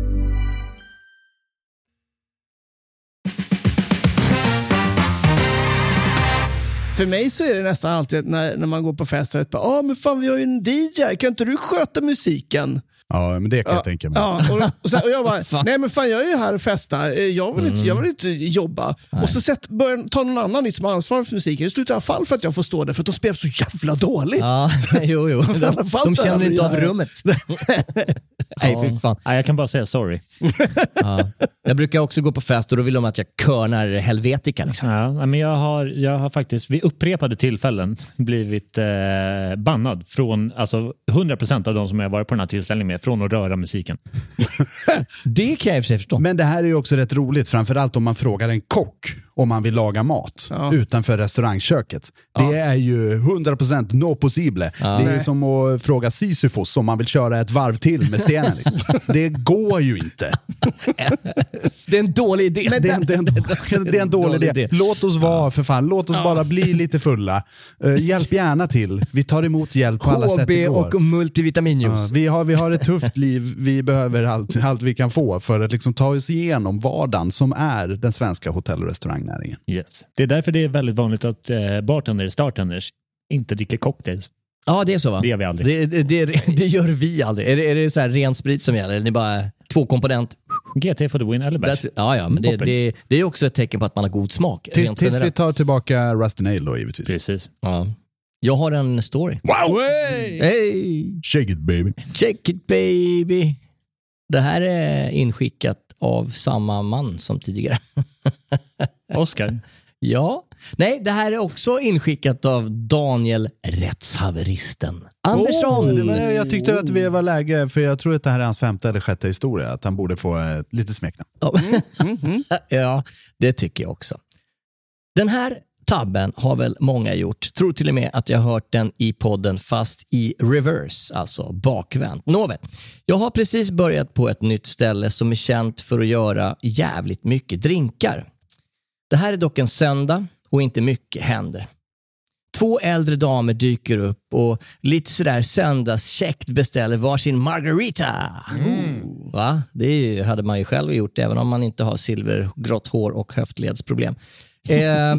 För mig så är det nästan alltid när, när man går på fest och bara, ja men fan vi har ju en D J, kan inte du sköta musiken? Ja, men det kan ja, jag tänka mig. Ja, och, och, sen, och jag bara, nej men fan jag är ju här och festar, jag vill inte, jag vill inte jobba. Nej. Och så sätt, börjar ta någon annan som har ansvar för musiken. Det slutar i alla fall för att jag får stå där för att de spelar så jävla dåligt. Ja, jo, jo. De, de känner inte av rummet. Nej, ja. fy fan. Ja, jag kan bara säga sorry. Ja. Jag brukar också gå på fest och då vill de att jag körnar Helvetica. Liksom. Ja, men jag har, jag har faktiskt vid upprepade tillfällen blivit eh, bannad från alltså, hundra procent av de som jag varit på den här tillställningen med från att röra musiken. Det kan jag i och för sig förstå. Men det här är ju också rätt roligt, framförallt om man frågar en kock om man vill laga mat ja. utanför restaurangköket. Ja. Det är ju hundra procent no possible. Ja. Det är ju som att fråga Sisyfos om man vill köra ett varv till med stenen. Liksom. Det går ju inte. Det är en dålig idé. Det är, det är, en, det är, en, det är en dålig idé. idé. Låt oss vara för fan. Låt oss ja. bara bli lite fulla. Uh, hjälp gärna till. Vi tar emot hjälp på alla sätt det går. H B och multivitaminjuice. Uh, vi, har, vi har ett tufft liv. Vi behöver allt, allt vi kan få för att liksom ta oss igenom vardagen som är den svenska hotell- och restaurangnäringen. Yes. Det är därför det är väldigt vanligt att eh, bartenders, startenders inte dricker cocktails. Ja, det är så va? Det gör vi aldrig. Det, det, det, det gör vi aldrig. Är det, är det så här ren sprit som gäller? Eller är det bara två komponent? G T for the win eller bärs. Ja, ja, men det, det, det är också ett tecken på att man har god smak. Tills, tills vi tar tillbaka Rusty Nail då, givetvis. Precis. Ja. Jag har en story. Wow! Hey! Hey! Shake it baby. Shake it baby. Det här är inskickat av samma man som tidigare. Oscar. Ja. Nej, det här är också inskickat av Daniel Rättshaveristen Andersson. Oh, det var, jag tyckte att det var läge, för jag tror att det här är hans femte eller sjätte historia, att han borde få eh, lite smeknamn. Mm, mm, mm. Ja, det tycker jag också. Den här tabben har väl många gjort. Tror till och med att jag har hört den i podden fast i reverse, alltså bakvänt. Nåväl, jag har precis börjat på ett nytt ställe som är känt för att göra jävligt mycket drinkar. Det här är dock en söndag och inte mycket händer. Två äldre damer dyker upp och lite sådär söndagskäckt beställer varsin margarita. Mm. Va? Det är ju, hade man ju själv gjort även om man inte har silvergrått hår och höftledsproblem. Eh,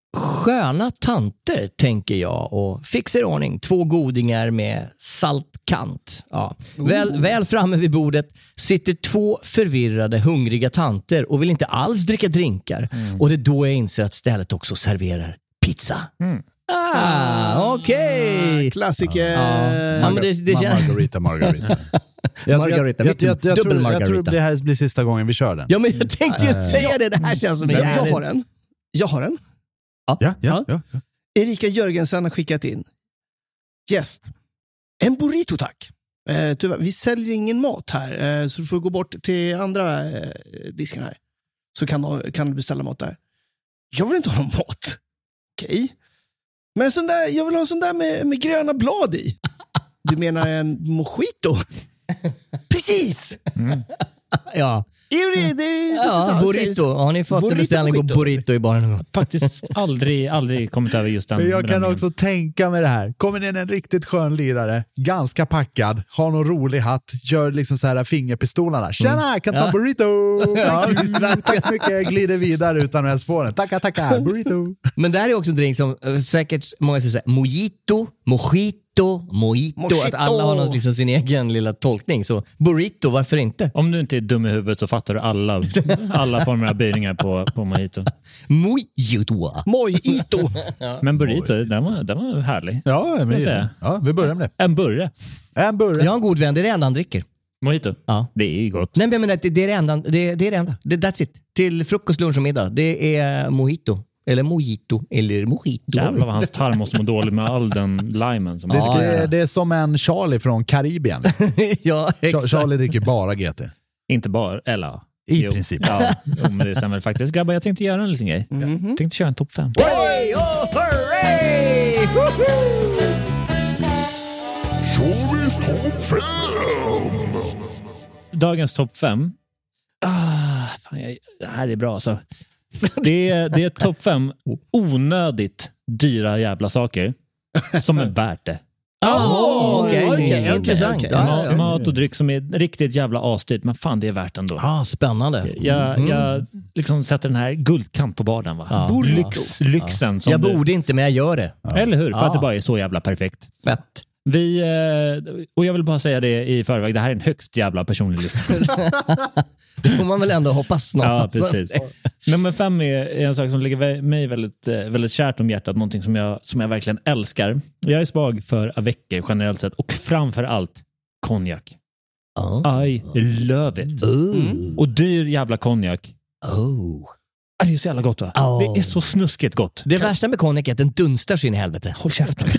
sköna tanter, tänker jag, och fixar i ordning två godingar med saltkant. Ja. Väl, väl framme vid bordet sitter två förvirrade, hungriga tanter och vill inte alls dricka drinkar. Mm. Och det är då jag inser att stället också serverar pizza. Mm. Ah, okej. Okay. Ah, klassiker. Ja. Ja, men det, det känns... Margarita, Margarita. jag, Margarita, jag, jag, jag, jag, dubbel tror, Margarita. jag tror det här blir sista gången vi kör den. Ja, men jag tänkte ju uh, säga det. Det här känns som en jag, jag har en. Jag har en. Ja, ja, ja, ja. Erika Jörgensen har skickat in. Gäst. En burrito, tack. Eh, tyvärr, vi säljer ingen mat här, eh, så du får gå bort till andra eh, disken här. Så kan du, kan du beställa mat där. Jag vill inte ha någon mat. Okej. Okay. Men sån där, jag vill ha en sån där med, med gröna blad i. Du menar en mojito? Precis! Mm. Ja. Är det, det är ja, burrito. Har ni fått burrito, en beställning på burrito i baren? Faktiskt aldrig, aldrig kommit över just den. Men jag kan den också tänka mig det här. Kommer in en riktigt skön lirare, ganska packad, har någon rolig hatt, gör liksom så här fingerpistolarna. Tjena, mm. kan ta ja. burrito! Ja, tack så mycket, glider vidare utan att spå den. Tacka, tacka, burrito! Men det här är också en drink som säkert många säger mojito, mojito, Mojito, mojito, att alla har någon, liksom, sin egen lilla tolkning. Så burrito, varför inte? Om du inte är dum i huvudet så fattar du alla, alla former av böjningar på, på mojito. Mojito. Mojito. Men burrito, den var, den var härlig. Ja, men, säga. ja, vi börjar med det. En burre. En burre. Jag har en god vän, det är det enda han dricker. Mojito? Ja. Det är ju gott. Nej, men det, det är det enda. Det, det är det enda. Det, that's it. Till frukost, lunch och middag. Det är mojito. Eller mojito, eller mojito. Jävlar vad hans tarm måste må dåligt med all den limen. Som det, ja, det, ja. det är som en Charlie från Karibien. Ja, exakt. Charlie dricker bara G T. Inte bara, eller? I jo. princip. Ja, jo, men det stämmer faktiskt. Grabbar, jag tänkte göra en liten grej. Mm-hmm. Jag tänkte köra en topp fem. Hey, oh, hurray! Showbiz topp fem! Dagens topp fem. Ah, fan, jag, det här är bra alltså. Det är, det är topp fem onödigt dyra jävla saker som är värt det. Oh, okej, okay. okay. Intressant. Okay. Mat, mat och dryck som är riktigt jävla asdyrt, men fan det är värt ändå. Ah, spännande. Jag, mm. jag liksom sätter den här guldkant på vardagen, va? Ah, Lyx, lyxen. Ah. Som jag du... borde inte, men jag gör det. Ja. Eller hur? För ah. att det bara är så jävla perfekt. Fett. Vi, och jag vill bara säga det i förväg, det här är en högst jävla personlig lista. Det får man väl ändå hoppas någonstans. Ja, precis. Nummer fem är en sak som ligger mig väldigt, väldigt kärt om hjärtat. Någonting som jag, som jag verkligen älskar. Jag är svag för avecker generellt sett. Och framförallt konjak. Oh. I love it. Oh. Och dyr jävla konjak. Oh. Det är så jävla gott, va? Oh. Det är så snuskigt gott. Det kan... värsta med konjak är att den dunstar sin i helvete. Håll käften.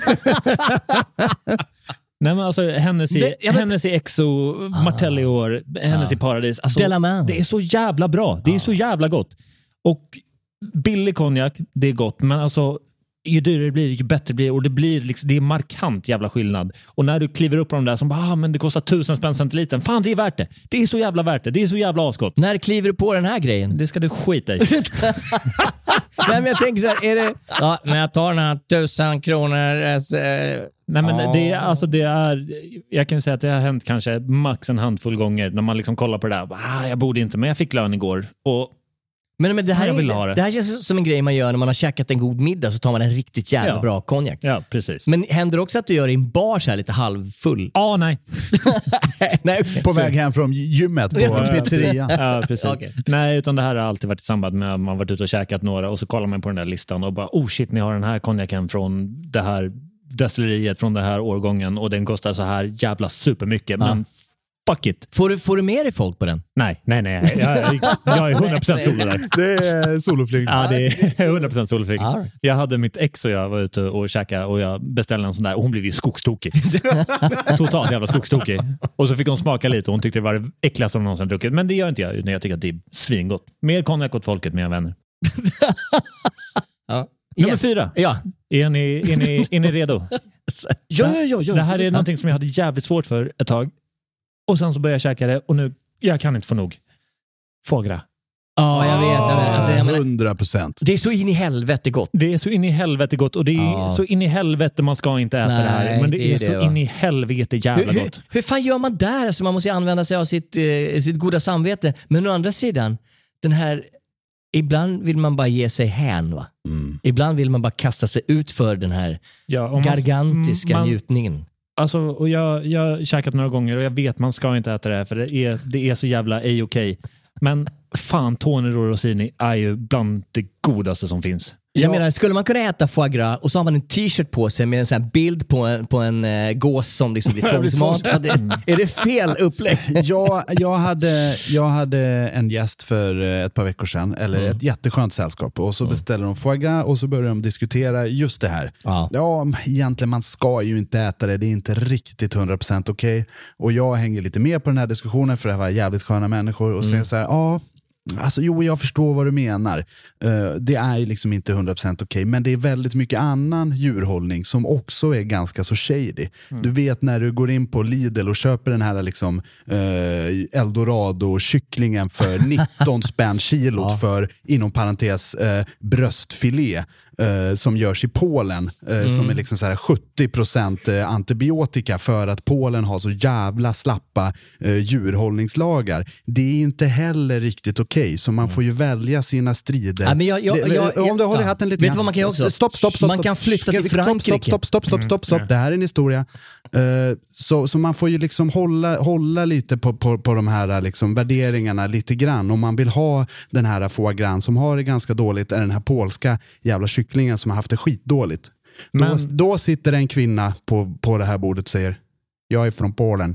Nej, men alltså Hennessy, det, vet... Hennessy Exo, ah. Martelli år, Hennessy ah. Paradis. Alltså, det är så jävla bra. Det är ah. så jävla gott. Och billig konjak, det är gott. Men alltså, ju dyrare det blir, ju bättre blir det. Och det blir liksom, det är markant jävla skillnad. Och när du kliver upp på de där som bara, ah, men det kostar tusen spänn centilitern. Fan, det är värt det. Det är så jävla värt det. Det är så jävla asgott. När kliver du på den här grejen? Det ska du skita i. Nej, men jag tänker så här, är det... Ja, men jag tar den här tusen kronor... Alltså, nej, men oh. det, alltså det är... Jag kan säga att det har hänt kanske max en handfull gånger när man liksom kollar på det där. Ah, jag borde inte, men jag fick lön igår. Och Men, men det, här jag vill är, ha det. det här känns som en grej man gör när man har käkat en god middag, så tar man en riktigt jävla Ja. bra konjak. Ja, precis. Men händer också att du gör det i en bar så här lite halvfull? Ja, ah, nej. Nej, okay. På väg hem från gymmet på Ja, pizzerian. Ja, precis. Okay. Nej, utan det här har alltid varit i samband med att man varit ute och käkat några och så kollar man på den där listan och bara, oh shit, ni har den här konjaken från det här destilleriet från den här årgången och den kostar så här jävla supermycket, Ja. men fuck it. Får du, får du med dig folk på den? Nej, nej, nej. Jag, jag är hundra procent solo där. Det är soloflyg. Ja, det är hundra procent soloflyg. All right. Jag hade mitt ex och jag var ute och käkade och jag beställde en sån där och hon blev ju skogstokig. Totalt jävla skogstokig. Och så fick hon smaka lite och hon tyckte det var det äckligaste hon någonsin druckit. Men det gör inte jag, utan jag tycker att det är svingott. Mer konjak åt folket, mina vänner. Ja. Nummer Yes. fyra. Ja. Är ni, är ni, är ni redo? Ja, ja, ja, ja. Det här är någonting som jag hade jävligt svårt för ett tag. Och sen så började jag käka det och nu, jag kan inte få nog. Fogra. Ja, jag vet. Jag vet. Alltså, jag menar, hundra procent. det är så in i helvete gott. Det är så in i helvete gott och det är Ja. så in i helvete man ska inte äta Nej, det här. Men det, det är, är så det, va? in i helvete jävla Hur, hur, gott. hur fan gör man där? Alltså, man måste ju använda sig av sitt, eh, sitt goda samvete. Men å andra sidan, den här, ibland vill man bara ge sig hän, va? Mm. Ibland vill man bara kasta sig ut för den här Ja, om man- gargantiska man- njutningen. Alltså, och jag, jag har käkat några gånger och jag vet man ska inte äta det här för det är, det är så jävla ej okej. Men fan, Tonero Rossini är ju bland det godaste som finns. Jag menar, skulle man kunna äta foie gras och så har man en t-shirt på sig med en sån här bild på en, på en uh, gås som liksom blir tvångsmat? Är det fel upplägg? jag, jag, hade, jag hade en gäst för eh, ett par veckor sedan, eller Mm. ett jätteskönt sällskap, och så Mm. beställer de foie gras och så börjar de diskutera just det här. Ja. Ja, egentligen man ska ju inte äta det, det är inte riktigt hundra procent okej. Och jag hänger lite med på den här diskussionen för det var jävligt sköna människor och Mm. säger så här, ja, alltså jo, jag förstår vad du menar. Uh, det är ju liksom inte hundra procent okej, men det är väldigt mycket annan djurhållning som också är ganska så shady. Mm. Du vet när du går in på Lidl och köper den här liksom uh, Eldorado-kycklingen för nitton spänn kilot Ja. för, inom parentes, uh, bröstfilé uh, som görs i Polen, uh, Mm. som är liksom så här sjuttio procent antibiotika för att Polen har så jävla slappa uh, djurhållningslagar. Det är inte heller riktigt okej, så man får ju välja sina strider. Ja, men jag- jag- Det- jag- om du håller ja. hatten lite Vet grann. du vad man kan göra också? Stopp, stopp, stopp. Man stopp. kan flytta till Stopp, stopp, Frankrike. stopp, stopp, stopp, stopp, stopp. Det här är en historia. Uh, så, så man får ju liksom hålla, hålla lite på, på, på de här liksom värderingarna lite grann. Om man vill ha den här foie gras som har det ganska dåligt, är den här polska jävla kycklingen som har haft det skitdåligt. Men- Då, då sitter en kvinna på, på det här bordet och säger, jag är från Polen.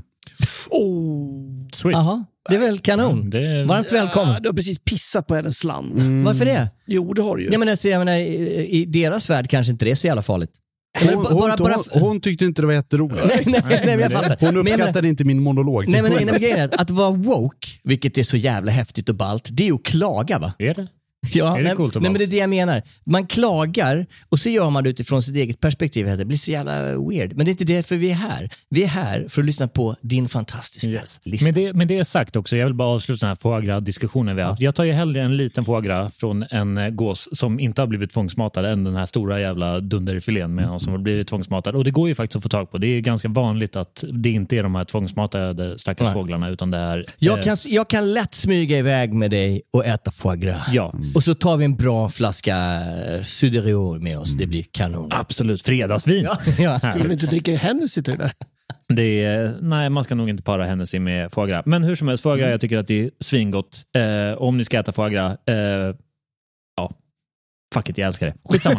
Oh. Sweet. Jaha, det är väl kanon. Det är- Varmt välkommen. Ja, du har precis pissat på hennes land. Mm. Varför det? Jo, det har du ju. Ja, men alltså, jag menar, i, i deras värld kanske inte det är så jävla farligt. Men Hon, ba- hon, bara- bara- hon, hon tyckte inte det var jätteroligt. Nej, nej, nej, men jag fattar. Hon Men jag uppskattade menar- inte min monolog. Nej, men, nej, men grejen är att, att vara woke, vilket är så jävla häftigt och ballt, det är ju att klaga, va? Är det? Ja, Är det nej, coolt och nej, men ballt? det är det jag menar. Man klagar och så gör man det utifrån sitt eget perspektiv. Det blir så jävla weird. Men det är inte därför vi är här. Vi är här för att lyssna på din fantastiska Yes. lista. Men det, men det är sagt också, jag vill bara avsluta den här foie gras-diskussionen vi har haft. Jag tar ju hellre en liten foie gras från en eh, gås som inte har blivit tvångsmatad än den här stora jävla dunderfilén med någon som har blivit tvångsmatad. Och det går ju faktiskt att få tag på. Det är ganska vanligt att det inte är de här tvångsmatade stackars Nej. fåglarna utan det är... Jag eh, kan, jag kan lätt smyga iväg med dig och äta foie gras. Ja. Och så tar vi en bra flaska Suderior med oss. Det blir kanon. Absolut, fredagsvin. Ja, ja. Skulle du inte dricka Hennessy till det där? Det är, nej, man ska nog inte para Hennessy med foie gras. Men hur som helst, foie gras, jag tycker att det är svingott. Eh, om ni ska äta foie gras, eh, ja, fuck it, jag älskar det. Skitsamma.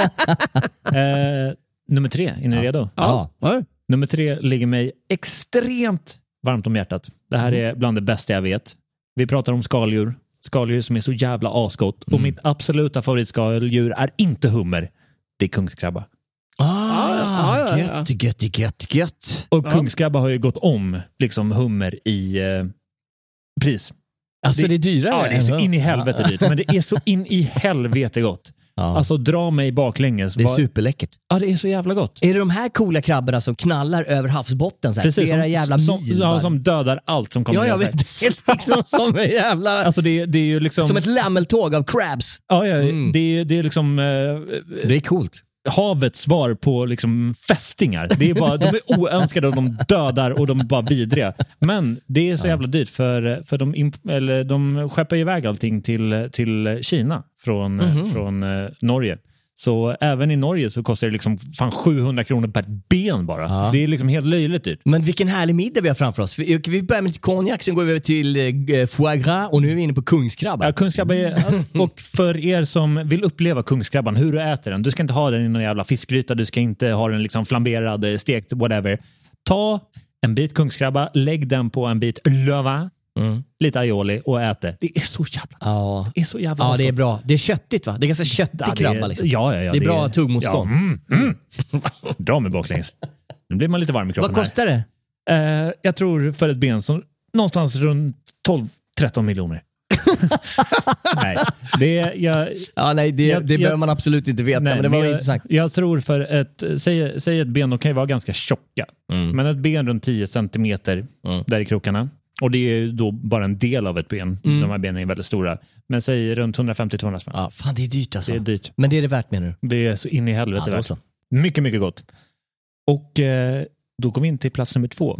eh, nummer tre, är ni redo? Ja. Ja. Nummer tre ligger mig extremt varmt om hjärtat. Det här är bland det bästa jag vet. Vi pratar om skaldjur. Skaldjur som är så jävla asgott. Och mitt absoluta favoritskaldjur är inte hummer. Det är kungskrabba. Ah, ja, ja, ja. gött, gött, gött, gött. Och kungskrabba har ju gått om liksom hummer i eh, pris. Alltså det är dyrare. Ja, det är så in i helvete dyrt. Men det är så in i helvete gott. Ja. Alltså dra mig baklänges. Det är Var- superläckert. Ja, det är så jävla gott. Är det de här coola krabborna som knallar över havsbotten? Så här, Precis, flera som, jävla som, mil. ja, bara. som dödar allt som kommer. Ja, jag ner. vet. Helt liksom som en jävla... Alltså det, det är ju liksom... Som ett lämmeltåg av crabs. Ja, ja Mm. det, är- det är liksom... Eh, Det är coolt. havets svar på liksom fästingar. Det är bara, de är oönskade och de dödar och de är bara vidriga. Men det är så jävla dyrt för, för de, imp- eller de skeppar iväg allting till, till Kina från, mm-hmm. från eh, Norge. Så även i Norge så kostar det liksom fan sjuhundra kronor per ben bara. Ja. Det är liksom helt löjligt dyrt. Men vilken härlig middag vi har framför oss. Vi, vi börjar med lite konjak, sen går vi över till eh, foie gras och nu är vi inne på kungskrabba. Ja, kungskrabba är, och för er som vill uppleva kungskrabban, hur du äter den. Du ska inte ha den i någon jävla fiskgryta, du ska inte ha den liksom flamberad, stekt, whatever. Ta en bit kungskrabba, lägg den på en bit löva. Mm. Lite aioli och ät det. Det är så jävla ja. Det är så jävla Ja, det är bra. Det är köttigt va? Det är ganska köttig ja, krabba liksom. Ja, ja, ja, det är det bra är, tuggmotstånd. Ja, mm, mm. Dra med baklänges. Nu blir man lite varm i kroppen. Vad kostar här. det? Uh, jag tror för ett ben som någonstans runt tolv tretton miljoner. nej, det är, jag, ja, nej, det, jag, det behöver man absolut inte veta, nej, men det var jag, intressant. Jag tror för ett, säg, säg ett ben, de kan ju vara ganska tjocka. Mm. Men ett ben runt tio centimeter mm. där i krokarna. Och det är då bara en del av ett ben. Mm. De här benen är väldigt stora. Men säg runt hundrafemtio till tvåhundra spänn. Ja, fan det är dyrt alltså. Det är dyrt. Men det är det värt menar du? Det är så in i helvete ja, värt. Så. Mycket, mycket gott. Och eh, då går vi in till plats nummer två.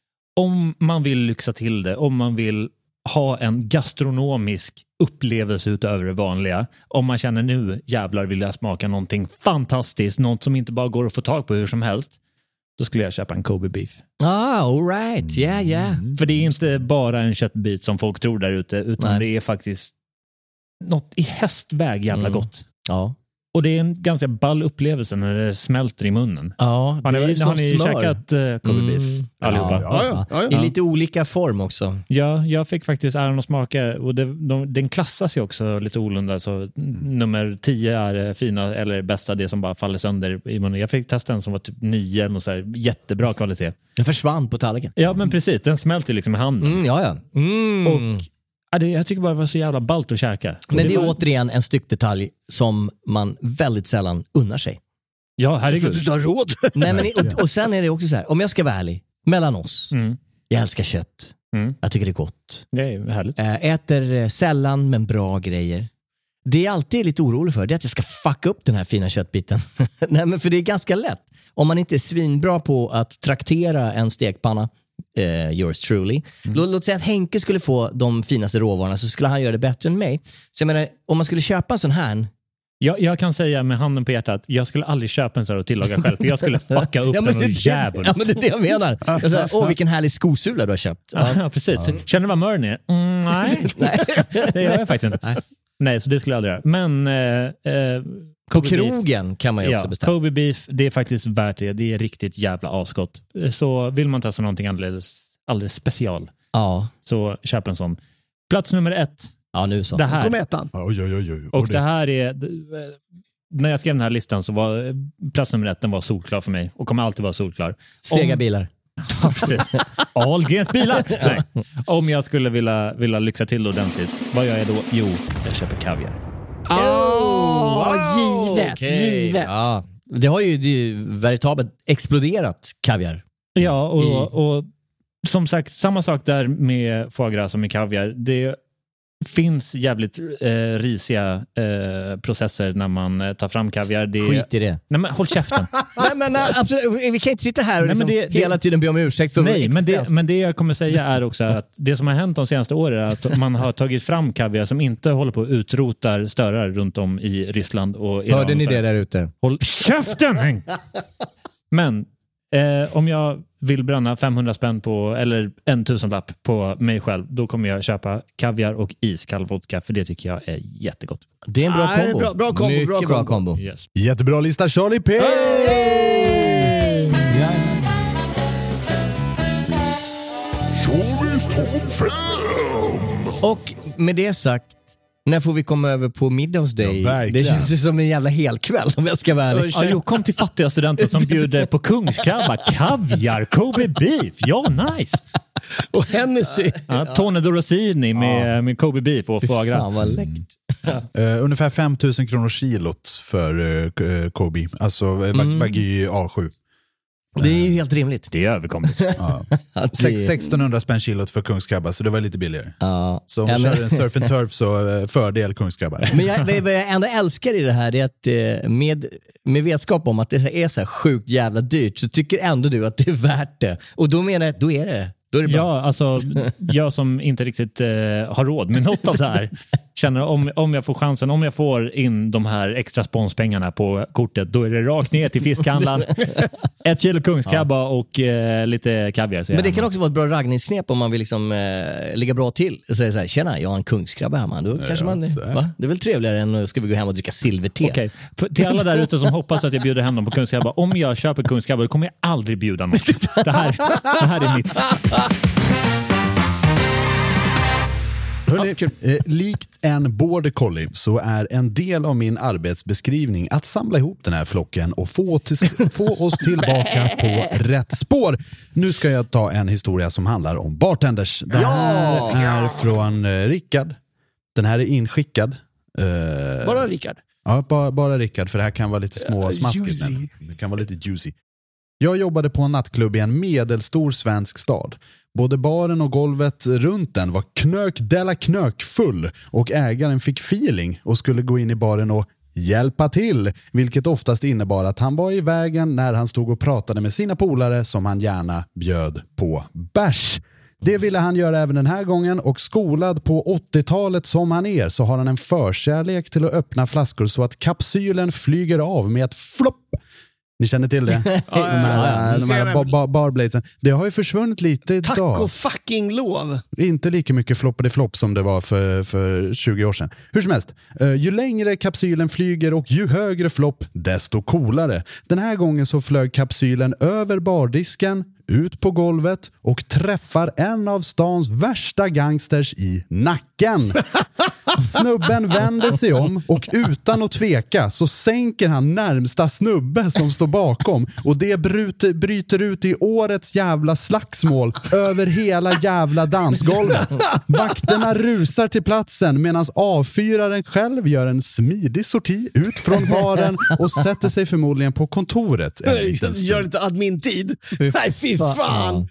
Om man vill lyxa till det, om man vill ha en gastronomisk upplevelse utöver det vanliga. Om man känner nu jävlar vill jag smaka någonting fantastiskt. Något som inte bara går att få tag på hur som helst. Då skulle jag köpa en Kobe beef. Ah, all right. Yeah, yeah. Mm. För det är inte bara en köttbit som folk tror där ute, utan Nej. det är faktiskt något i hästväg jävla mm. gott. Ja. Och det är en ganska ball upplevelse när det smälter i munnen. Ja, det har ni, är som har ni smör. käkat uh, Kobe beef? Mm. Allihopa? Ja, ja, ja, ja. I lite olika form också. Ja, jag fick faktiskt äran att smaka. Och det, de, den klassas ju också lite olunda. Så mm. nummer tio är fina eller bästa, det som bara faller sönder i munnen. Jag fick testa en som var typ nio eller så här, jättebra kvalitet. Den försvann på tallriken. Ja, men precis. Den smälter liksom i handen. Mm, ja, ja. Mm. Och ja, det, jag tycker bara det var så jävla ballt att käka. Men det, det är var... återigen en styckdetalj som man väldigt sällan unnar sig. Ja, herregud. För du har råd. Nej, men, och, och sen är det också så här, om jag ska vara ärlig, mellan oss, mm. jag älskar kött. Mm. Jag tycker det är gott. Det är härligt. Äter sällan men bra grejer. Det är alltid lite orolig för, det är att jag ska fucka upp den här fina köttbiten. Nej, men för det är ganska lätt. Om man inte är svinbra på att traktera en stekpanna, Uh, yours truly. Mm. Låt, låt säga att Henke skulle få de finaste råvarorna, så skulle han göra det bättre än mig. Så jag menar, om man skulle köpa en sån här. Jag, jag kan säga med handen på hjärtat, jag skulle aldrig köpa en sån här och tillaga själv, för jag skulle fucka upp ja, den och jävligt. Ja, men det är det jag menar. Jag säger, åh vilken härlig skosula du har köpt. Ja, ja precis. Ja. Känner du vad mörn är? Mm, nej. nej, det gör jag faktiskt inte. Nej, nej så det skulle jag aldrig göra. Men eh, eh, på krogen beef, kan man ju också ja, bestämma. Kobe beef, det är faktiskt värt det. Det är riktigt jävla asgott. Så vill man testa någonting alldeles, alldeles special, ja. så köp en sån. Plats nummer ett. Ja, nu så. Det här. Kom ettan. Oj, oj, oj, oj. Och det här är... När jag skrev den här listan så var plats nummer ett, den var solklar för mig. Och kommer alltid vara solklar. Sega Om... bilar. Ja, precis. Ahlgrens bilar. Nej. Om jag skulle vilja, vilja lyxa till ordentligt, vad gör jag då? Jo, jag köper kaviar. Oh, oh, givet, okay. givet. Ja. Det har ju, det ju veritabelt exploderat kaviar. Ja, och, och, och som sagt, samma sak där med foie gras som med kaviar. Det finns jävligt eh, risiga eh, processer när man eh, tar fram kaviar. Det... Skit i det. Nej, men håll käften. nej, men nej, absolut. Vi kan inte sitta här och liksom det, hela tiden be om ursäkt för nej, men det, men det jag kommer säga är också att det som har hänt de senaste åren är att man har tagit fram kaviar som inte håller på att utrota störare runt om i Ryssland och Iran. Hörde ni det där ute? Håll käften! Men Eh, om jag vill bränna femhundra spänn på, eller en tusenlapp på mig själv, då kommer jag köpa kaviar och iskall vodka, för det tycker jag är jättegott. Det är en bra kombo. Bra, bra kombo. Mycket bra kombo. Bra kombo. Yes. Jättebra lista, Charlie P! Hey! Charlies topp fem! Och med det sagt, när får vi komma över på middag hos dig? Ja, det känns ju som en jävla helkväll om jag ska vara ärlig. Ja, jo, kom till fattiga studenter som bjuder på kungskrabba, kaviar, Kobe beef. Ja, nice. Och Hennessy. Ja, Tornado Rossini med, ja. med Kobe beef och foie gras. Fan vad läckert. Ja. Uh, ungefär fem tusen kronor kilot för uh, Kobe. Alltså mm. Wagyu A sju. Det är ju helt rimligt. Det är överkomligt. Ja. det... sextonhundra spänn kilot för kungskrabba, så det var lite billigare. Ja. Så om ja, du men... kör en surf and turf så fördel kungskrabbar. Men jag, det, vad jag ändå älskar i det här är att med, med vetskap om att det är så här sjukt jävla dyrt, så tycker ändå du att det är värt det. Och då menar jag, då är det då är det bra. Ja, alltså jag som inte riktigt eh, har råd med något av det här känner om, om jag får chansen, om jag får in de här extra sponspengarna på kortet, då är det rakt ner till fiskhandlaren. Ett kilo kungskrabba ja. och eh, lite kaviar. Men det kan också vara ett bra raggningsknep om man vill liksom eh, ligga bra till och säga så här, tjena, jag har en kungskrabba hemma. Då ja, kanske man, va? Det är väl trevligare än att ska vi gå hem och dricka silverte. Okej, okay. Till alla där ute som hoppas att jag bjuder hem dem på kungskrabba, om jag köper kungskrabba, då kommer jag aldrig bjuda något. Det här, det här är mitt. Hörrni, eh, likt en border collie så är en del av min arbetsbeskrivning att samla ihop den här flocken och få, till, få oss tillbaka på rätt spår. Nu ska jag ta en historia som handlar om bartenders. Det här ja, är ja. från eh, Rickard. Den här är inskickad. Eh, bara Rickard? Ja, bara, bara Rickard, för det här kan vara lite små uh, smaskigt. Det kan vara lite juicy. Jag jobbade på en nattklubb i en medelstor svensk stad. Både baren och golvet runt den var knök della knök full och ägaren fick feeling och skulle gå in i baren och hjälpa till, vilket oftast innebar att han var i vägen när han stod och pratade med sina polare som han gärna bjöd på bärs. Det ville han göra även den här gången, och skolad på åttiotalet som han är så har han en förkärlek till att öppna flaskor så att kapsylen flyger av med ett flopp. Ni känner till det? ja, ja, de här, ja. de här bar, bar, barbladesen. Det har ju försvunnit lite idag. Tack och fucking lov! Inte lika mycket floppade flopp som det var för, för tjugo år sedan. Hur som helst, uh, ju längre kapsylen flyger och ju högre flopp, desto coolare. Den här gången så flög kapsylen över bardisken, ut på golvet och träffar en av stans värsta gangsters i nacken. Snubben vänder sig om och utan att tveka så sänker han närmsta snubbe som står bakom, och det bryter, bryter ut i årets jävla slagsmål över hela jävla dansgolvet. Vakterna rusar till platsen medan avfyraren själv gör en smidig sorti ut från baren och sätter sig förmodligen på kontoret. Gör inte admin-tid. Nej, fy fan!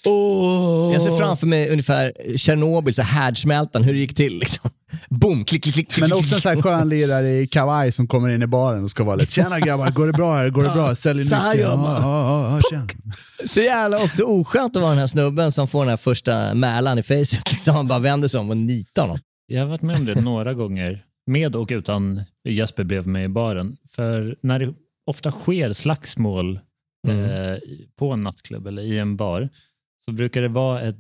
Oh. Jag ser framför mig ungefär Tjernobyl, så härdsmältan, hur det gick till liksom. Boom, klick, klick, klick. Men också en sån här skönlirare i kavaj som kommer in i baren och ska vara lite, tjena grabbar, går det bra här? Går det bra? Säljer så här gör man. Ja, ja, ja, så jävla också oskönt att vara den här snubben som får den här första mälan i facet liksom. Han bara vänder sig om och nitar honom. Jag har varit med om det några gånger, med och utan Jesper blev med i baren. För när det ofta sker slagsmål mm. eh, på en nattklubb eller i en bar, så brukar det vara ett,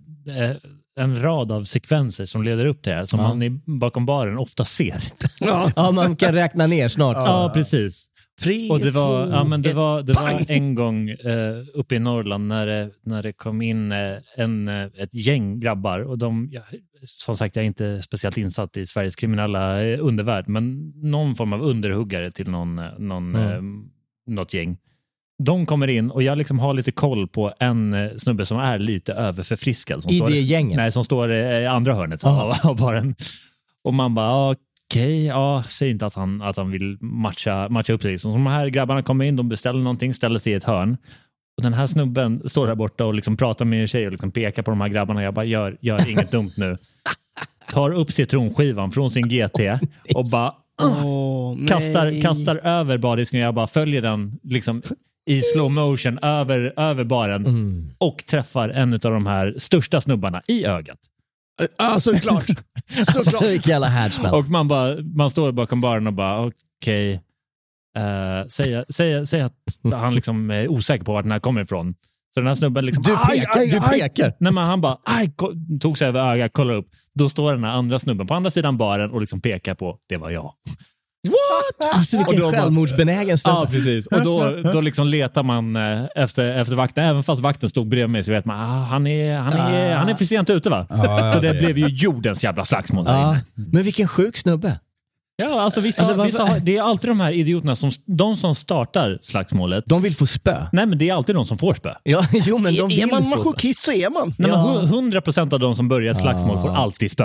en rad av sekvenser som leder upp till det här, som ja. man i, bakom baren ofta ser. Ja. ja, man kan räkna ner snart. Så. Ja, precis. Tre, och det var, två, ja, men det var, det var bang. en gång eh, uppe i Norrland när det, när det kom in eh, en, ett gäng grabbar, och de, ja, som sagt, jag är inte speciellt insatt i Sveriges kriminella eh, undervärld, men någon form av underhuggare till någon, någon, mm. eh, något gäng. De kommer in och jag liksom har lite koll på en eh, snubbe som är lite överförfriskad. Som I står, det gänget? Nej, som står i eh, andra hörnet av, av baren. Och man bara, okej, okay, ja, säg inte att han, att han vill matcha, matcha upp sig. Så de här grabbarna kommer in, de beställer någonting, ställer sig i ett hörn. Och den här snubben står där borta och liksom pratar med en tjej och liksom pekar på de här grabbarna. Jag bara, gör, gör inget dumt nu. Tar upp citronskivan från sin G T och bara oh, kastar, kastar över bardisken. Jag bara följer den liksom i slow motion över, över baren mm. och träffar en av de här största snubbarna i ögat. Ja, såklart. Så vilken jävla härdsmäll. Och man, bara, man står bakom baren och bara okej, okay, uh, säg, säg, säg att han liksom är osäker på vart den här kommer ifrån. Så den här snubben liksom, du pekar, aj, aj, du pekar. Nej, men han bara aj, tog sig över ögat, kollar upp. Då står den här andra snubben på andra sidan baren och liksom pekar på, det var jag. What? Alltså vilken och självmordsbenägen snubbe. Ja, precis. Och då, då liksom letar man efter, efter vakten. Även fast vakten stod bredvid mig så vet man, ah, han, är, han, är, ah. han är för sent ute va? Ah, så det ja. blev ju jordens jävla slagsmål där ah. inne. Men vilken sjuk snubbe. Ja, alltså vissa, alltså, vissa har, det är alltid de här idioterna som, de som startar slagsmålet. De vill få spö. Nej, men det är alltid de som får spö. Ja, jo, men de är, vill är man få masochist så är man. Nej, ja. men hundra procent av de som börjar ett slagsmål ah. får alltid spö.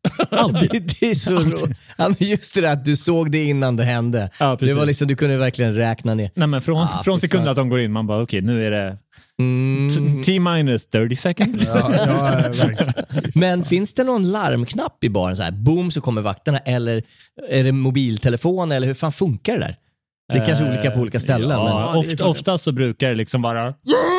det, det är så roligt. Ja, men just det där att du såg det innan det hände. Ja, det var liksom, du kunde verkligen räkna ner. Nej, men från, ah, från sekunden att de går in, man bara okej, okay, nu är det mm. T-minus thirty seconds. Ja, ja, verkligen. Men finns det någon larmknapp i baren? Så här, boom, så kommer vakterna. Eller är det mobiltelefon? Eller hur fan funkar det där? Det är kanske uh, olika på olika ställen. Ja, men... ofta, oftast så brukar det liksom bara...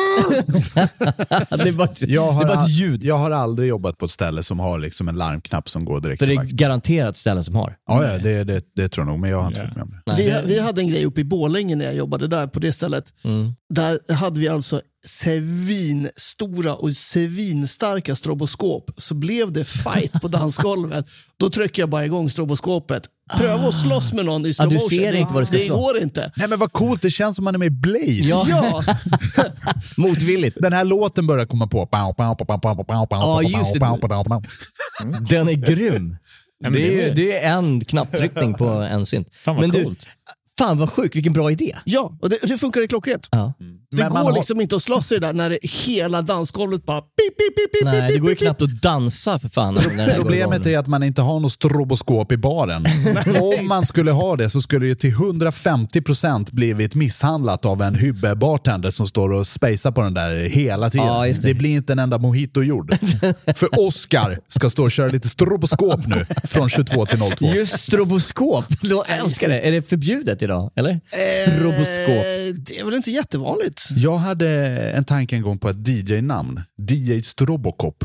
det är bara ett, jag, har det är bara ett ljud. Jag har aldrig jobbat på ett ställe som har liksom en larmknapp som går direkt för till det är vakten. garanterat ställen som har. Ja, ja det, det, det tror jag nog, men jag har inte yeah. med om det. Vi, vi hade en grej uppe i Borlänge när jag jobbade där på det stället. Mm. Där hade vi alltså svinstora och svinstarka stroboskop. Så blev det fight på dansgolvet. Då trycker jag bara igång stroboskopet. Pröva att slåss med någon i slow motion. Ah, du ser inte vad du ska det slå. går inte. Nej, men vad coolt, det känns som man är med i Blade. Ja. Ja. Motvilligt. Den här låten börjar komma på. Ja, just det. Den är grym. Ja, det, det, är, är... det är en knapptryckning på en synt. Fan vad men coolt. Du, fan vad sjukt, vilken bra idé. Ja, och det, det funkar i klockrent. Ja. Det Men går man liksom har... inte att slåss i det där när det hela dansgolvet bara pip, pip, pip, pip, Nej, det går ju pip, knappt att dansa för fan. När det Problemet är att man inte har något stroboskop i baren. Om man skulle ha det så skulle det till hundrafemtio procent blivit misshandlat av en hybbe-bartender som står och spejsar på den där hela tiden. Ja, just det. det blir inte en enda mojito gjord. För Oscar ska stå och köra lite stroboskop nu från tjugotvå till noll två. Just stroboskop, jag älskar det. Är det förbjudet idag, eller? Eh, Stroboskop. Det är väl inte jättevanligt. Jag hade en tanke en gång på ett D J-namn. D J Strobocop.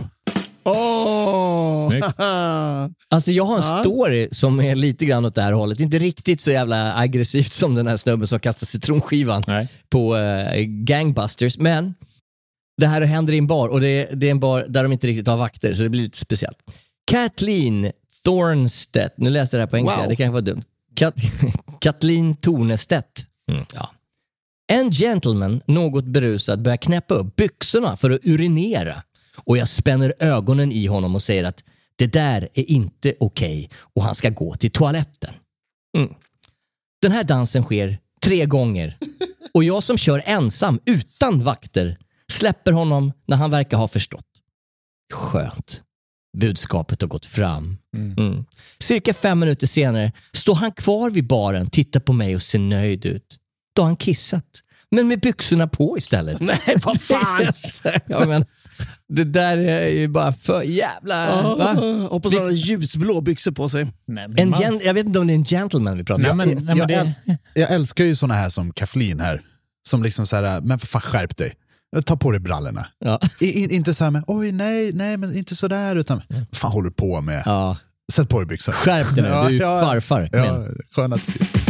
Åh! Alltså jag har en Ja. story som är lite grann åt det här hållet. Inte riktigt så jävla aggressivt som den här snubben som kastar citronskivan Nej. på uh, Gangbusters. Men det här händer i en bar och det är, det är en bar där de inte riktigt har vakter, så det blir lite speciellt. Kathleen Thornstedt, nu läste jag det här på engelska, Wow. det kan vara dumt. Kat- Kathleen Thornstedt. Mm, ja. En gentleman, något berusad, börjar knäppa upp byxorna för att urinera. Och jag spänner ögonen i honom och säger att det där är inte okej och han ska gå till toaletten. Mm. Den här dansen sker tre gånger. Och jag som kör ensam utan vakter släpper honom när han verkar ha förstått. Skönt. Budskapet har gått fram. Mm. Mm. Cirka fem minuter senare står han kvar vid baren, tittar på mig och ser nöjd ut. Då har han kissat. Men med byxorna på istället. Nej, vad fan! Ja, men, det där är ju bara för jävla... Oh, hoppas han har ljusblå byxor på sig. Nej, men En man... gen- jag vet inte om det är en gentleman vi pratar Nej, om. men, nej, men jag, det... äl- jag älskar ju såna här som Kathleen här. Som liksom så här, men för fan skärp dig. Ta på dig brallorna. Ja. I, i, inte så här med, oj nej, nej men inte så där utan, vad fan håller du på med? Ja. Sätt på dig byxor. Skärp dig nu, du är ju Ja, ja, farfar. Kom Ja, igen. skönast.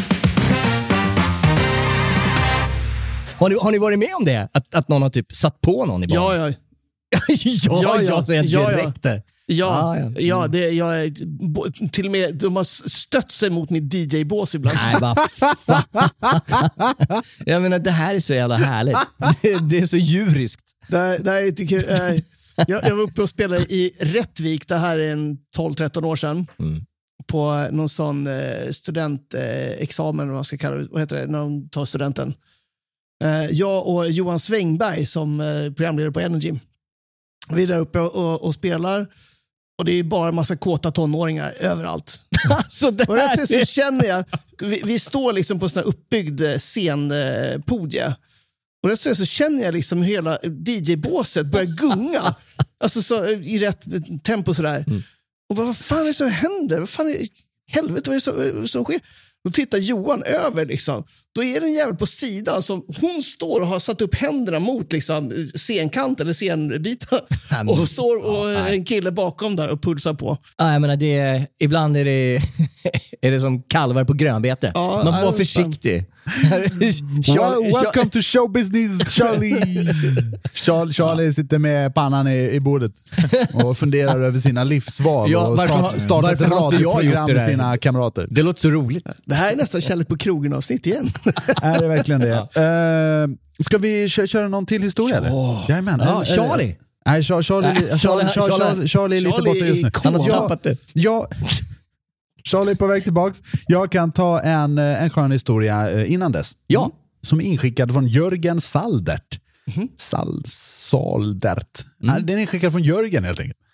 Har ni, har ni varit med om det? Att, att någon har typ satt på någon i baren? Ja, ja. ja, ja, ja, säger ja, ja. direkt där. Ja, Ah, ja. ja det, jag är, bo- till och med de har stött sig mot mitt D J-bås ibland. Nej, vad fan. Jag menar, det här är så jävla härligt. Det, det är så djuriskt. Det, här- det här är inte kul. Eh, jag, jag var uppe och spelade i Rättvik, det här är en tolv tretton år sedan. Mm. På någon sån eh, studentexamen, vad man ska kalla det, vad heter det, när de tar studenten. Eh, jag och Johan Svängberg som eh, programledare på Energy. Vi är där uppe och, och, och spelar. Och det är bara en massa kåta tonåringar överallt. Alltså, det Och här där så känner jag, vi, vi står liksom på en sån här uppbyggd scenpodie. Och där så känner jag liksom hur hela D J-båset börjar gunga. Alltså så, i rätt tempo sådär. Mm. Och vad, vad fan är det som händer? Vad fan är helvete, vad är det som, som sker? Då tittar Johan över liksom. Då är det en jävel på sidan som hon står och har satt upp händerna mot liksom scenkanten eller scenbiten. Och står och en kille bakom där och pulsar på. Ja, jag menar, det är, ibland är det, är det som kalvar på grönbete. Ja, Man får vara det är försiktig. Well, welcome to show business, Charlie. Charlie, Charlie sitter med pannan i, i bordet och funderar över sina livsval Ja, och varför har- start, startar ett varför har inte jag radioprogram gjort det med där? sina kamrater. Det låter så roligt. Det här är nästan Kärlek på krogen-avsnitt igen. Är det verkligen det? Uh, ska vi kö- köra någon till historia? Eller? Jajamän. Ja, Är- är- Charlie. Nej, Charlie, Charlie, Nej, Charlie, Charlie- Charlie, Charlie, Charlie är lite Charlie borta just nu. är Han har Ja, tappat det. ja, Charlie är på väg tillbaks. Jag kan ta en, en skön historia eh, innan dess. Ja. Som är inskickad från Jörgen Saldert. Mhm. Sal, Saldert. Mm. Nej, den är inskickad från Jörgen helt enkelt.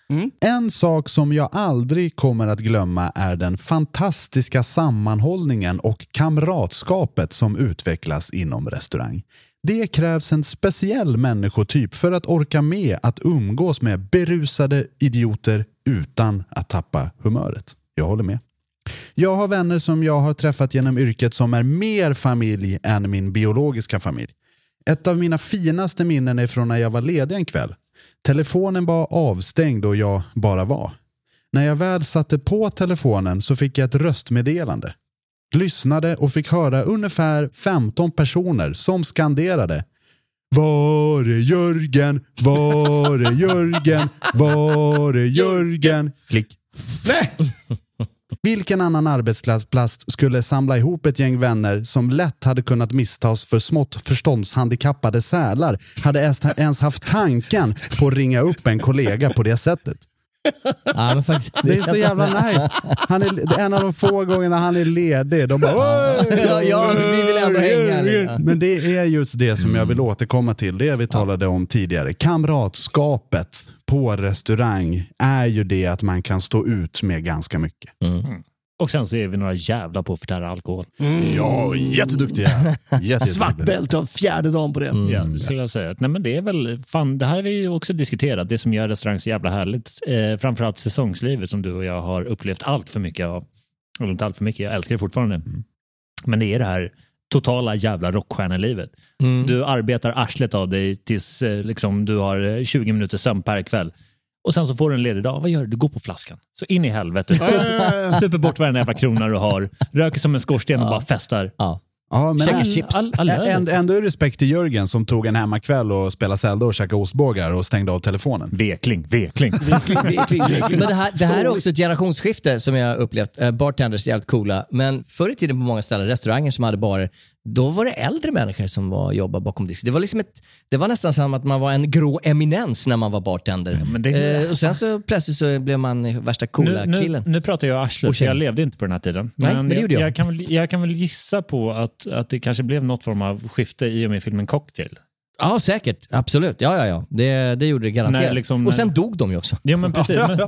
Mm. En sak som jag aldrig kommer att glömma är den fantastiska sammanhållningen och kamratskapet som utvecklas inom restaurang. Det krävs en speciell människotyp för att orka med att umgås med berusade idioter utan att tappa humöret. Jag håller med. Jag har vänner som jag har träffat genom yrket som är mer familj än min biologiska familj. Ett av mina finaste minnen är från när jag var ledig en kväll. Telefonen var avstängd och jag bara var. När jag väl satte på telefonen så fick jag ett röstmeddelande. Lyssnade och fick höra ungefär femton personer som skanderade: var är Jörgen? Var är Jörgen? Var är Jörgen? Klick. Nej! Vilken annan arbetsplats skulle samla ihop ett gäng vänner som lätt hade kunnat misstas för smått förståndshandikappade sälar hade ens haft tanken på att ringa upp en kollega på det sättet? Ja, men faktiskt, det är så jävla nice. Han är en av de få gångerna han är ledig. De bara, ja, ja, vi vill ändå hänga. Men det är just det som jag vill återkomma till. Det vi talade om tidigare. Kamratskapet på restaurang är ju det att man kan stå ut med ganska mycket. Mm. Och sen så är vi några jävla på att förtära alkohol. Mm. Ja, jätteduktiga. Svartbälte av fjärde dagen på det. Mm. Ja, det skulle jag säga. Nej, men det är väl, fan, det här har vi ju också diskuterat. Det som gör restaurang så jävla härligt. Eh, framförallt säsongslivet som du och jag har upplevt allt för mycket av. Eller inte allt för mycket, jag älskar det fortfarande. Mm. Men det är det här totala jävla rockstjärnelivet. Mm. Du arbetar arslet av dig tills eh, liksom, du har tjugo minuter sömn per kväll. Och sen så får du en ledig dag. Vad gör du? Du går på flaskan. Så in i helvete. Super bort varenda jävla krona du har. Röker som en skorsten och ja. bara festar. Ja. Ja, men käka chips. All, all, all, ändå är respekt till Jörgen som tog en hemmakväll och spelade Zelda och käkade ostbågar och stängde av telefonen. Vekling, vekling. vekling, vekling, vekling. Men det här, det här är också ett generationsskifte som jag har upplevt. Uh, bartenders är jävligt coola. Men förr i tiden på många ställen, restauranger som hade barer, då var det äldre människor som var jobba bakom disk. Det var liksom ett, det var nästan som att man var en grå eminens när man var bartender. Ja, men det... uh, och sen så plötsligt så blev man värsta coola nu, killen. Nu, nu pratar jag arslet, för jag levde inte på den här tiden. Nej, men men det jag, jag. Jag, kan väl, jag kan väl gissa på att, att det kanske blev något form av skifte i och med filmen Cocktail. Ja, säkert. Absolut. Ja, ja, ja. Det, det gjorde det garanterat. När, liksom, och sen när... dog de ju också. Ja, men precis. Men,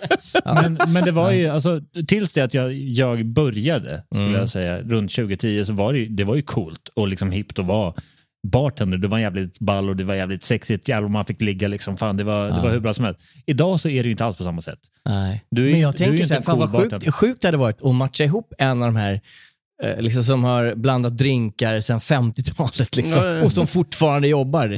men, men det var ju, alltså, tills det att jag, jag började, skulle mm. jag säga, runt tjugo tio så var det, det var ju coolt och liksom hippt att vara bartender. Det var jävligt ball och det var jävligt sexigt. Jävlar, man fick ligga liksom. Fan, det var, ja. det var hur bra som helst. Idag så är det ju inte alls på samma sätt. Nej. Du är, men jag du är tänker så här, fan cool vad sjukt, sjukt det hade varit att matcha ihop en av de här liksom som har blandat drinkar sedan femtiotalet liksom, mm. och som fortfarande jobbar.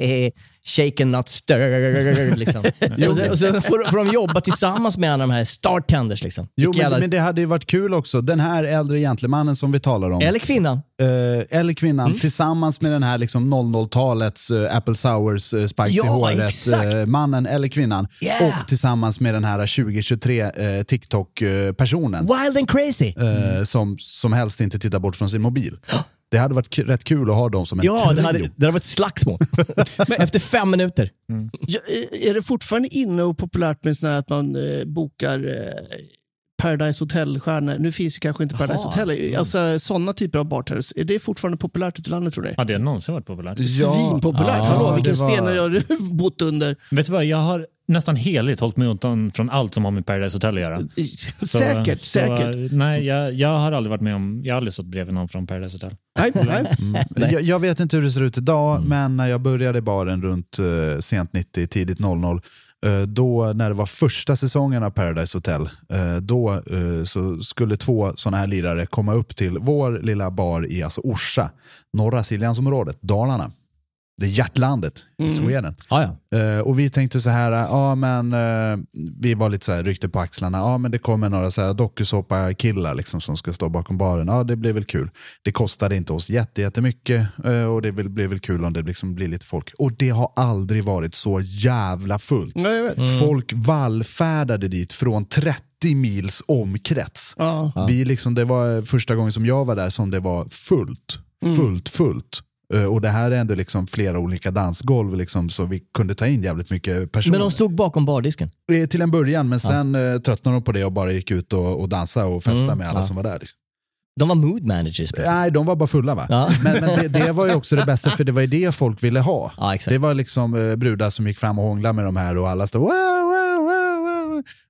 Shake and not stir liksom. och, så, och så får, får de jobba tillsammans med en av de här startenders liksom. Jo, men, alla... men det hade ju varit kul också. Den här äldre gentlemannen som vi talar om. Eller kvinnan. Uh, eller kvinnan mm. tillsammans med den här liksom noll noll-talets uh, Apple Sours uh, Spikes ja, i håret uh, mannen eller kvinnan. Yeah. Och tillsammans med den här tjugo tjugotre uh, TikTok-personen. Wild and crazy. Uh, mm. som, som helst inte tittar bort från sin mobil. Det hade varit k- rätt kul att ha dem som en ja, det hade, det hade varit slagsmål. Efter fem minuter. Mm. Ja, är det fortfarande inne och populärt med sån här att man eh, bokar eh, Paradise Hotel-stjärnor? Nu finns ju kanske inte Paradise Aha. Hotel. Mm. Alltså sådana typer av bartenders. Är det fortfarande populärt ute i landet, tror ni? Ja, det har någonsin varit populärt. Ja. Svinpopulärt. Ja, hallå, vilken var... sten har jag bott under? Vet du vad, jag har nästan heligt hållit mig undan från allt som har med Paradise Hotel att göra. Så, säkert, så, säkert. Nej, jag, jag har aldrig varit med om, jag har aldrig stått bredvid någon från Paradise Hotel. Nej, nej. Mm. Jag, jag vet inte hur det ser ut idag, mm. men när jag började i baren runt uh, sent nittio, tidigt noll noll, uh, då när det var första säsongen av Paradise Hotel, uh, då uh, så skulle två sådana här lirare komma upp till vår lilla bar i alltså Orsa, norra Siljansområdet, Dalarna. Det är hjärtlandet i Sweden. Mm. Ah, ja. uh, och vi tänkte så här, ja uh, men uh, vi var lite så här rykte på axlarna. Ja uh, men det kommer några så här dokusåpa killar liksom som ska stå bakom baren. Ja uh, det blir väl kul. Det kostade inte oss jätte, jättemycket uh, och det blir, blir väl kul om det liksom blir lite folk. Och det har aldrig varit så jävla fullt. Mm. Folk vallfärdade dit från trettio mils omkrets. Uh. Vi liksom, det var första gången som jag var där som det var fullt. Fullt, mm. fullt. Och det här är ändå liksom flera olika dansgolv liksom, så vi kunde ta in jävligt mycket personer. Men de stod bakom bardisken? Till en början, men sen ja. tröttnade de på det och bara gick ut och, och dansade och festade mm, med alla ja. som var där. Liksom. De var mood managers? Nej, de var bara fulla va? Ja. Men, men det, det var ju också det bästa, för det var ju det folk ville ha. Ja, exakt. Det var liksom eh, brudar som gick fram och hånglade med de här och alla stod wow, wow, wow,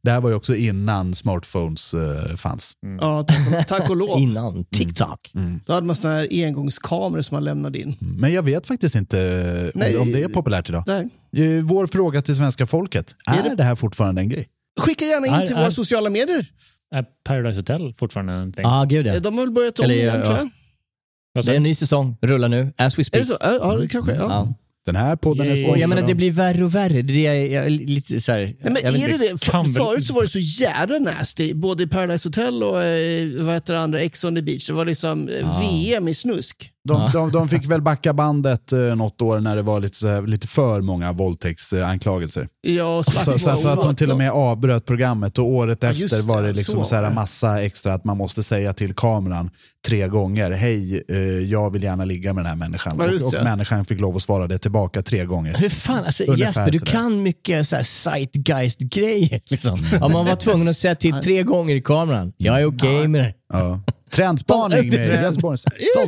Det här var ju också innan smartphones uh, fanns. Mm. Ja, tack, tack och lov. Innan TikTok. Mm. Mm. Då hade man såna här engångskameror som man lämnade in. Men jag vet faktiskt inte Nej, om det är populärt idag. Nej. Vår fråga till svenska folket. Är, är det... det här fortfarande en grej? Skicka gärna in är, till är, våra sociala medier. Är Paradise Hotel fortfarande en ting? Ja, ah, gud ja. De har väl börjat om igen, tror jag. Det är en ny säsong, rullar nu, as we speak. Är det så? Ja, det kanske. Ja. Ja. Den här podden är sponsrad. Jag menar, det blir värre och värre. Det är jag, lite så här. Nej, men är det det? För, förut så var det så jävla nasty. Både i Paradise Hotel och vad heter det andra, Ex on the Beach. Det var liksom ah. V M i snusk. De, ja. de, de fick väl backa bandet eh, något år när det var lite, så här, lite för många våldtäktsanklagelser. Ja, så, så, så, så att de till och med avbröt programmet och året ja, efter var det liksom så, så här massa extra att man måste säga till kameran tre gånger, hej, eh, jag vill gärna ligga med den här människan. Ja, och, och människan fick lov att svara det tillbaka tre gånger. Hur fan, alltså Jesper, du kan mycket så här zeitgeist-grejer liksom. Om man var tvungen att säga till tre gånger i kameran, jag är okej okay med det. Ja. Trendspaning med Jesper.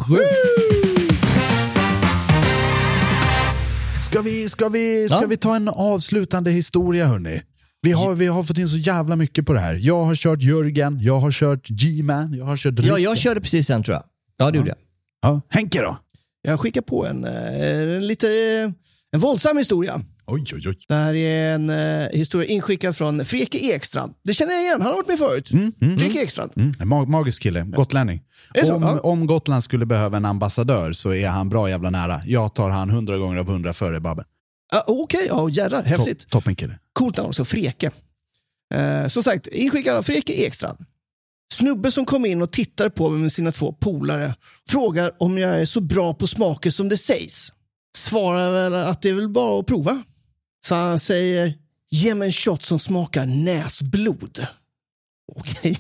Ska vi, ska vi, ska ja. vi ta en avslutande historia, hörni? Vi har, vi har fått in så jävla mycket på det här. Jag har kört Jörgen, jag har kört G-Man, jag har kört Rick. Ja, jag körde precis sen, tror jag. Ja, det ja. gjorde jag. Ja. Henke då? Jag skickar på en, en lite en våldsam historia. Oj, oj, oj. Det här är en uh, historia inskickad från Freke Ekstrand. Det känner jag igen, han har varit med förut. Mm, mm, Freke Ekstrand. Mm, en mag- magisk kille, gotlänning. Om, ja. om Gotland skulle behöva en ambassadör så är han bra jävla nära. Jag tar han hundra gånger av hundra före Babben. Uh, Okej, okay. ja jävlar, häftigt. Top, toppen kille. Coolt namn också, Freke. Uh, som sagt, inskickad av Freke Ekstrand. Snubbe som kom in och tittar på mig med sina två polare frågar om jag är så bra på smaker som det sägs. Svarar väl att det är väl bara att prova. Så han säger, ge mig en shot som smakar näsblod. Okej.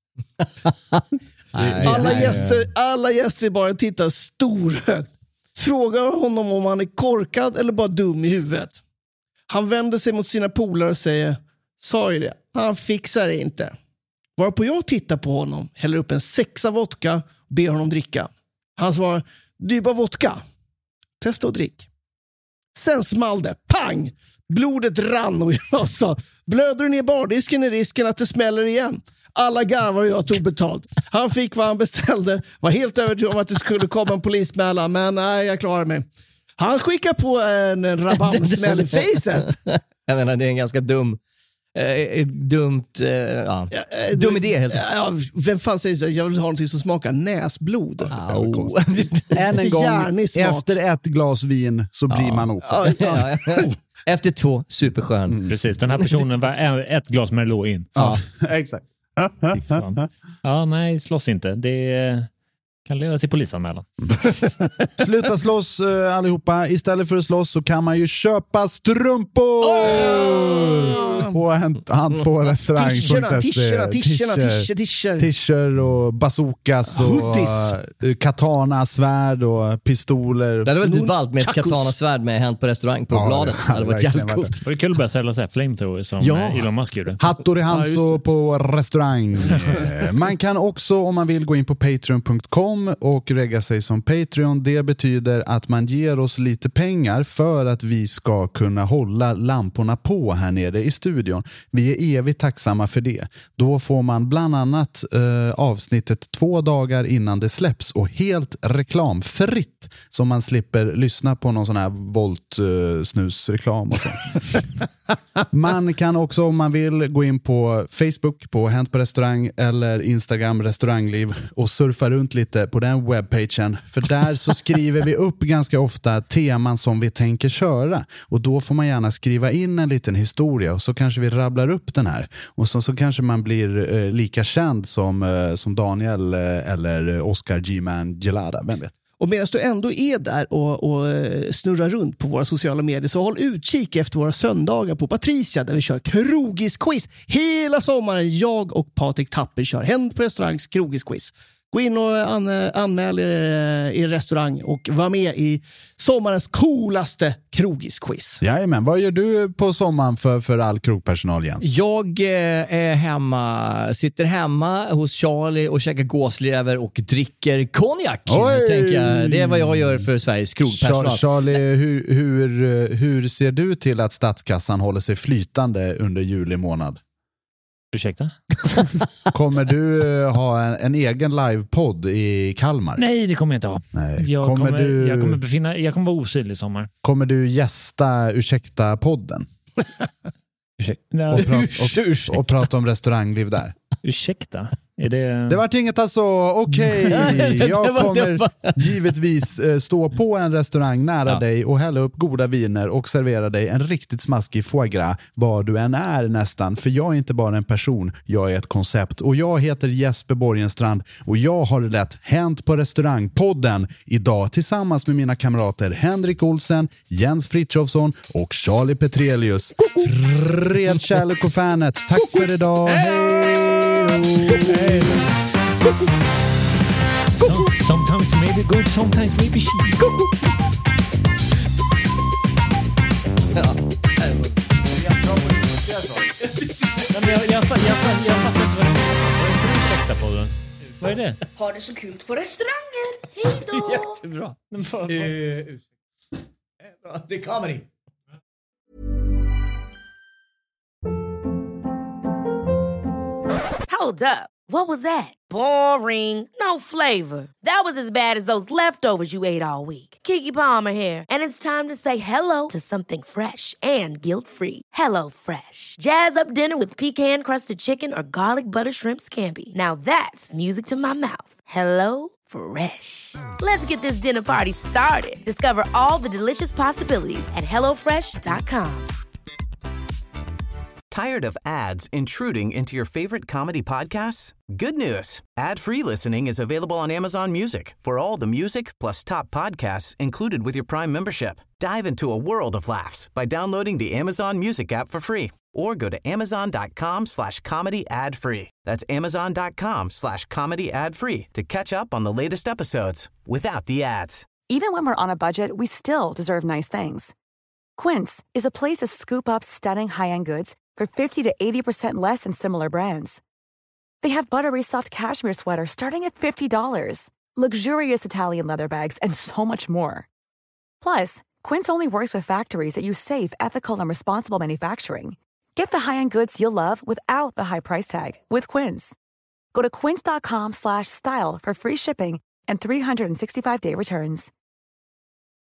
Okay. alla, gäster, alla gäster i baren tittar storögt. Frågar honom om han är korkad eller bara dum i huvudet. Han vänder sig mot sina polare och säger, sa ju det, han fixar det inte. Varpå jag tittar på honom, häller upp en sexa vodka och ber honom dricka. Han svarar, det är bara vodka. Testa och drick. Sen small det, pang! Blodet rann och jag sa, blöder du ner bardisken är risken att det smäller igen. Alla garvar och jag tog betalt. Han fick vad han beställde, var helt övertygad om att det skulle komma en polismälla, men nej, jag klarar mig. Han skickar på en, en rabamsmäll i facet. Jag menar, det är en ganska dum eh, dumt, eh, ja. Ja, eh, dum idé helt enkelt. Ja, vem fan säger så? Jag vill ha någonting som smakar näsblod. Oh. Än en gång, efter ett glas vin så blir ja. man också. Ja, ja, ja. Efter två, superskön. Mm, precis, den här personen var ett glas Merlot in. Ja, exakt. Ja, nej, slåss inte. Det kan leda till polisanmälan. Sluta slåss uh, allihopa. Istället för att slåss så kan man ju köpa strumpor oh! på hand på restaurang. Tischerna, tischerna, tischerna, tischer, tischer. Tischer och bazookas och uh, katana, svärd och pistoler. Det hade varit ballt med ett katana-svärd med Hänt på restaurang på ja, bladet. Det hade varit jävligt coolt. Det var kul att börja sälja så här flamethrower som ja. Elon Musk gjorde. Hattori Hanso ja, på restaurang. Man kan också, om man vill, gå in på patreon punkt com och regga sig som Patreon. Det betyder att man ger oss lite pengar för att vi ska kunna hålla lamporna på här nere i studion. Vi är evigt tacksamma för det. Då får man bland annat eh, avsnittet två dagar innan det släpps och helt reklamfritt, så man slipper lyssna på någon sån här volt eh, snusreklam och så. Man kan också, om man vill, gå in på Facebook på Hänt på restaurang eller Instagram restaurangliv och surfa runt lite på den webbpagen, för där så skriver vi upp ganska ofta teman som vi tänker köra, och då får man gärna skriva in en liten historia och så kanske vi rabblar upp den här och så, så kanske man blir eh, lika känd som, eh, som Daniel eh, eller Oscar G-Man Gelada, vem vet. Och medan du ändå är där och, och snurrar runt på våra sociala medier, så håll utkik efter våra söndagar på Patricia där vi kör krogisquiz hela sommaren. Jag och Patrik Tapper kör Hänt på restaurangs krogisquiz. Gå in och an, anmäl er i restaurang och var med i sommarens coolaste krogisquiz. Jajamän, vad gör du på sommaren för, för all krogpersonal, Jens? Jag eh, är hemma, sitter hemma hos Charlie och käkar gåslever och dricker konjak. Det är vad jag gör för Sveriges krogpersonal. Charlie, hur, hur, hur ser du till att statskassan håller sig flytande under juli månad? Ursäkta? Kommer du uh, ha en, en egen livepodd i Kalmar? Nej, det kommer jag inte ha. Nej. Jag, kommer kommer, du... jag, kommer befinna, jag kommer vara osynlig i sommar. Kommer du gästa Ursäkta-podden? Ursäkta. Och, prat, och, och prata om restaurangliv där. Ursäkta? Är det... det vart inget alltså, okej. Okay. Jag kommer givetvis eh, stå på en restaurang nära ja. dig och hälla upp goda viner och servera dig en riktigt smaskig foie gras var du än är nästan. För jag är inte bara en person, jag är ett koncept. Och jag heter Jesper Borgenstrand och jag har det lätt hänt på restaurangpodden idag tillsammans med mina kamrater Henrik Olsen, Jens Frithiofsson och Charlie Petrelius. Fred kärlek och fanet. Tack för idag. Hej! Hey. Sometimes maybe good, sometimes maybe shit. Ja. Jag, jag, jag, jag fattar inte vad det är. Ursäkta på den. Vad är det? Ha det så kul på restauranger. Hej då! Jättebra. Det är comedy. Hold up. What was that? Boring. No flavor. That was as bad as those leftovers you ate all week. Keke Palmer here, and it's time to say hello to something fresh and guilt-free. Hello Fresh. Jazz up dinner with pecan-crusted chicken or garlic butter shrimp scampi. Now that's music to my mouth. Hello Fresh. Let's get this dinner party started. Discover all the delicious possibilities at hello fresh dot com. Tired of ads intruding into your favorite comedy podcasts? Good news. Ad-free listening is available on Amazon Music for all the music plus top podcasts included with your Prime membership. Dive into a world of laughs by downloading the Amazon Music app for free or go to amazon.com slash comedy ad free. That's amazon.com slash comedy ad free to catch up on the latest episodes without the ads. Even when we're on a budget, we still deserve nice things. Quince is a place to scoop up stunning high-end goods for fifty to eighty percent less than similar brands. They have buttery soft cashmere sweaters starting at fifty dollars, luxurious Italian leather bags, and so much more. Plus, Quince only works with factories that use safe, ethical, and responsible manufacturing. Get the high-end goods you'll love without the high price tag with Quince. Go to quince.com slash style for free shipping and three sixty-five day returns.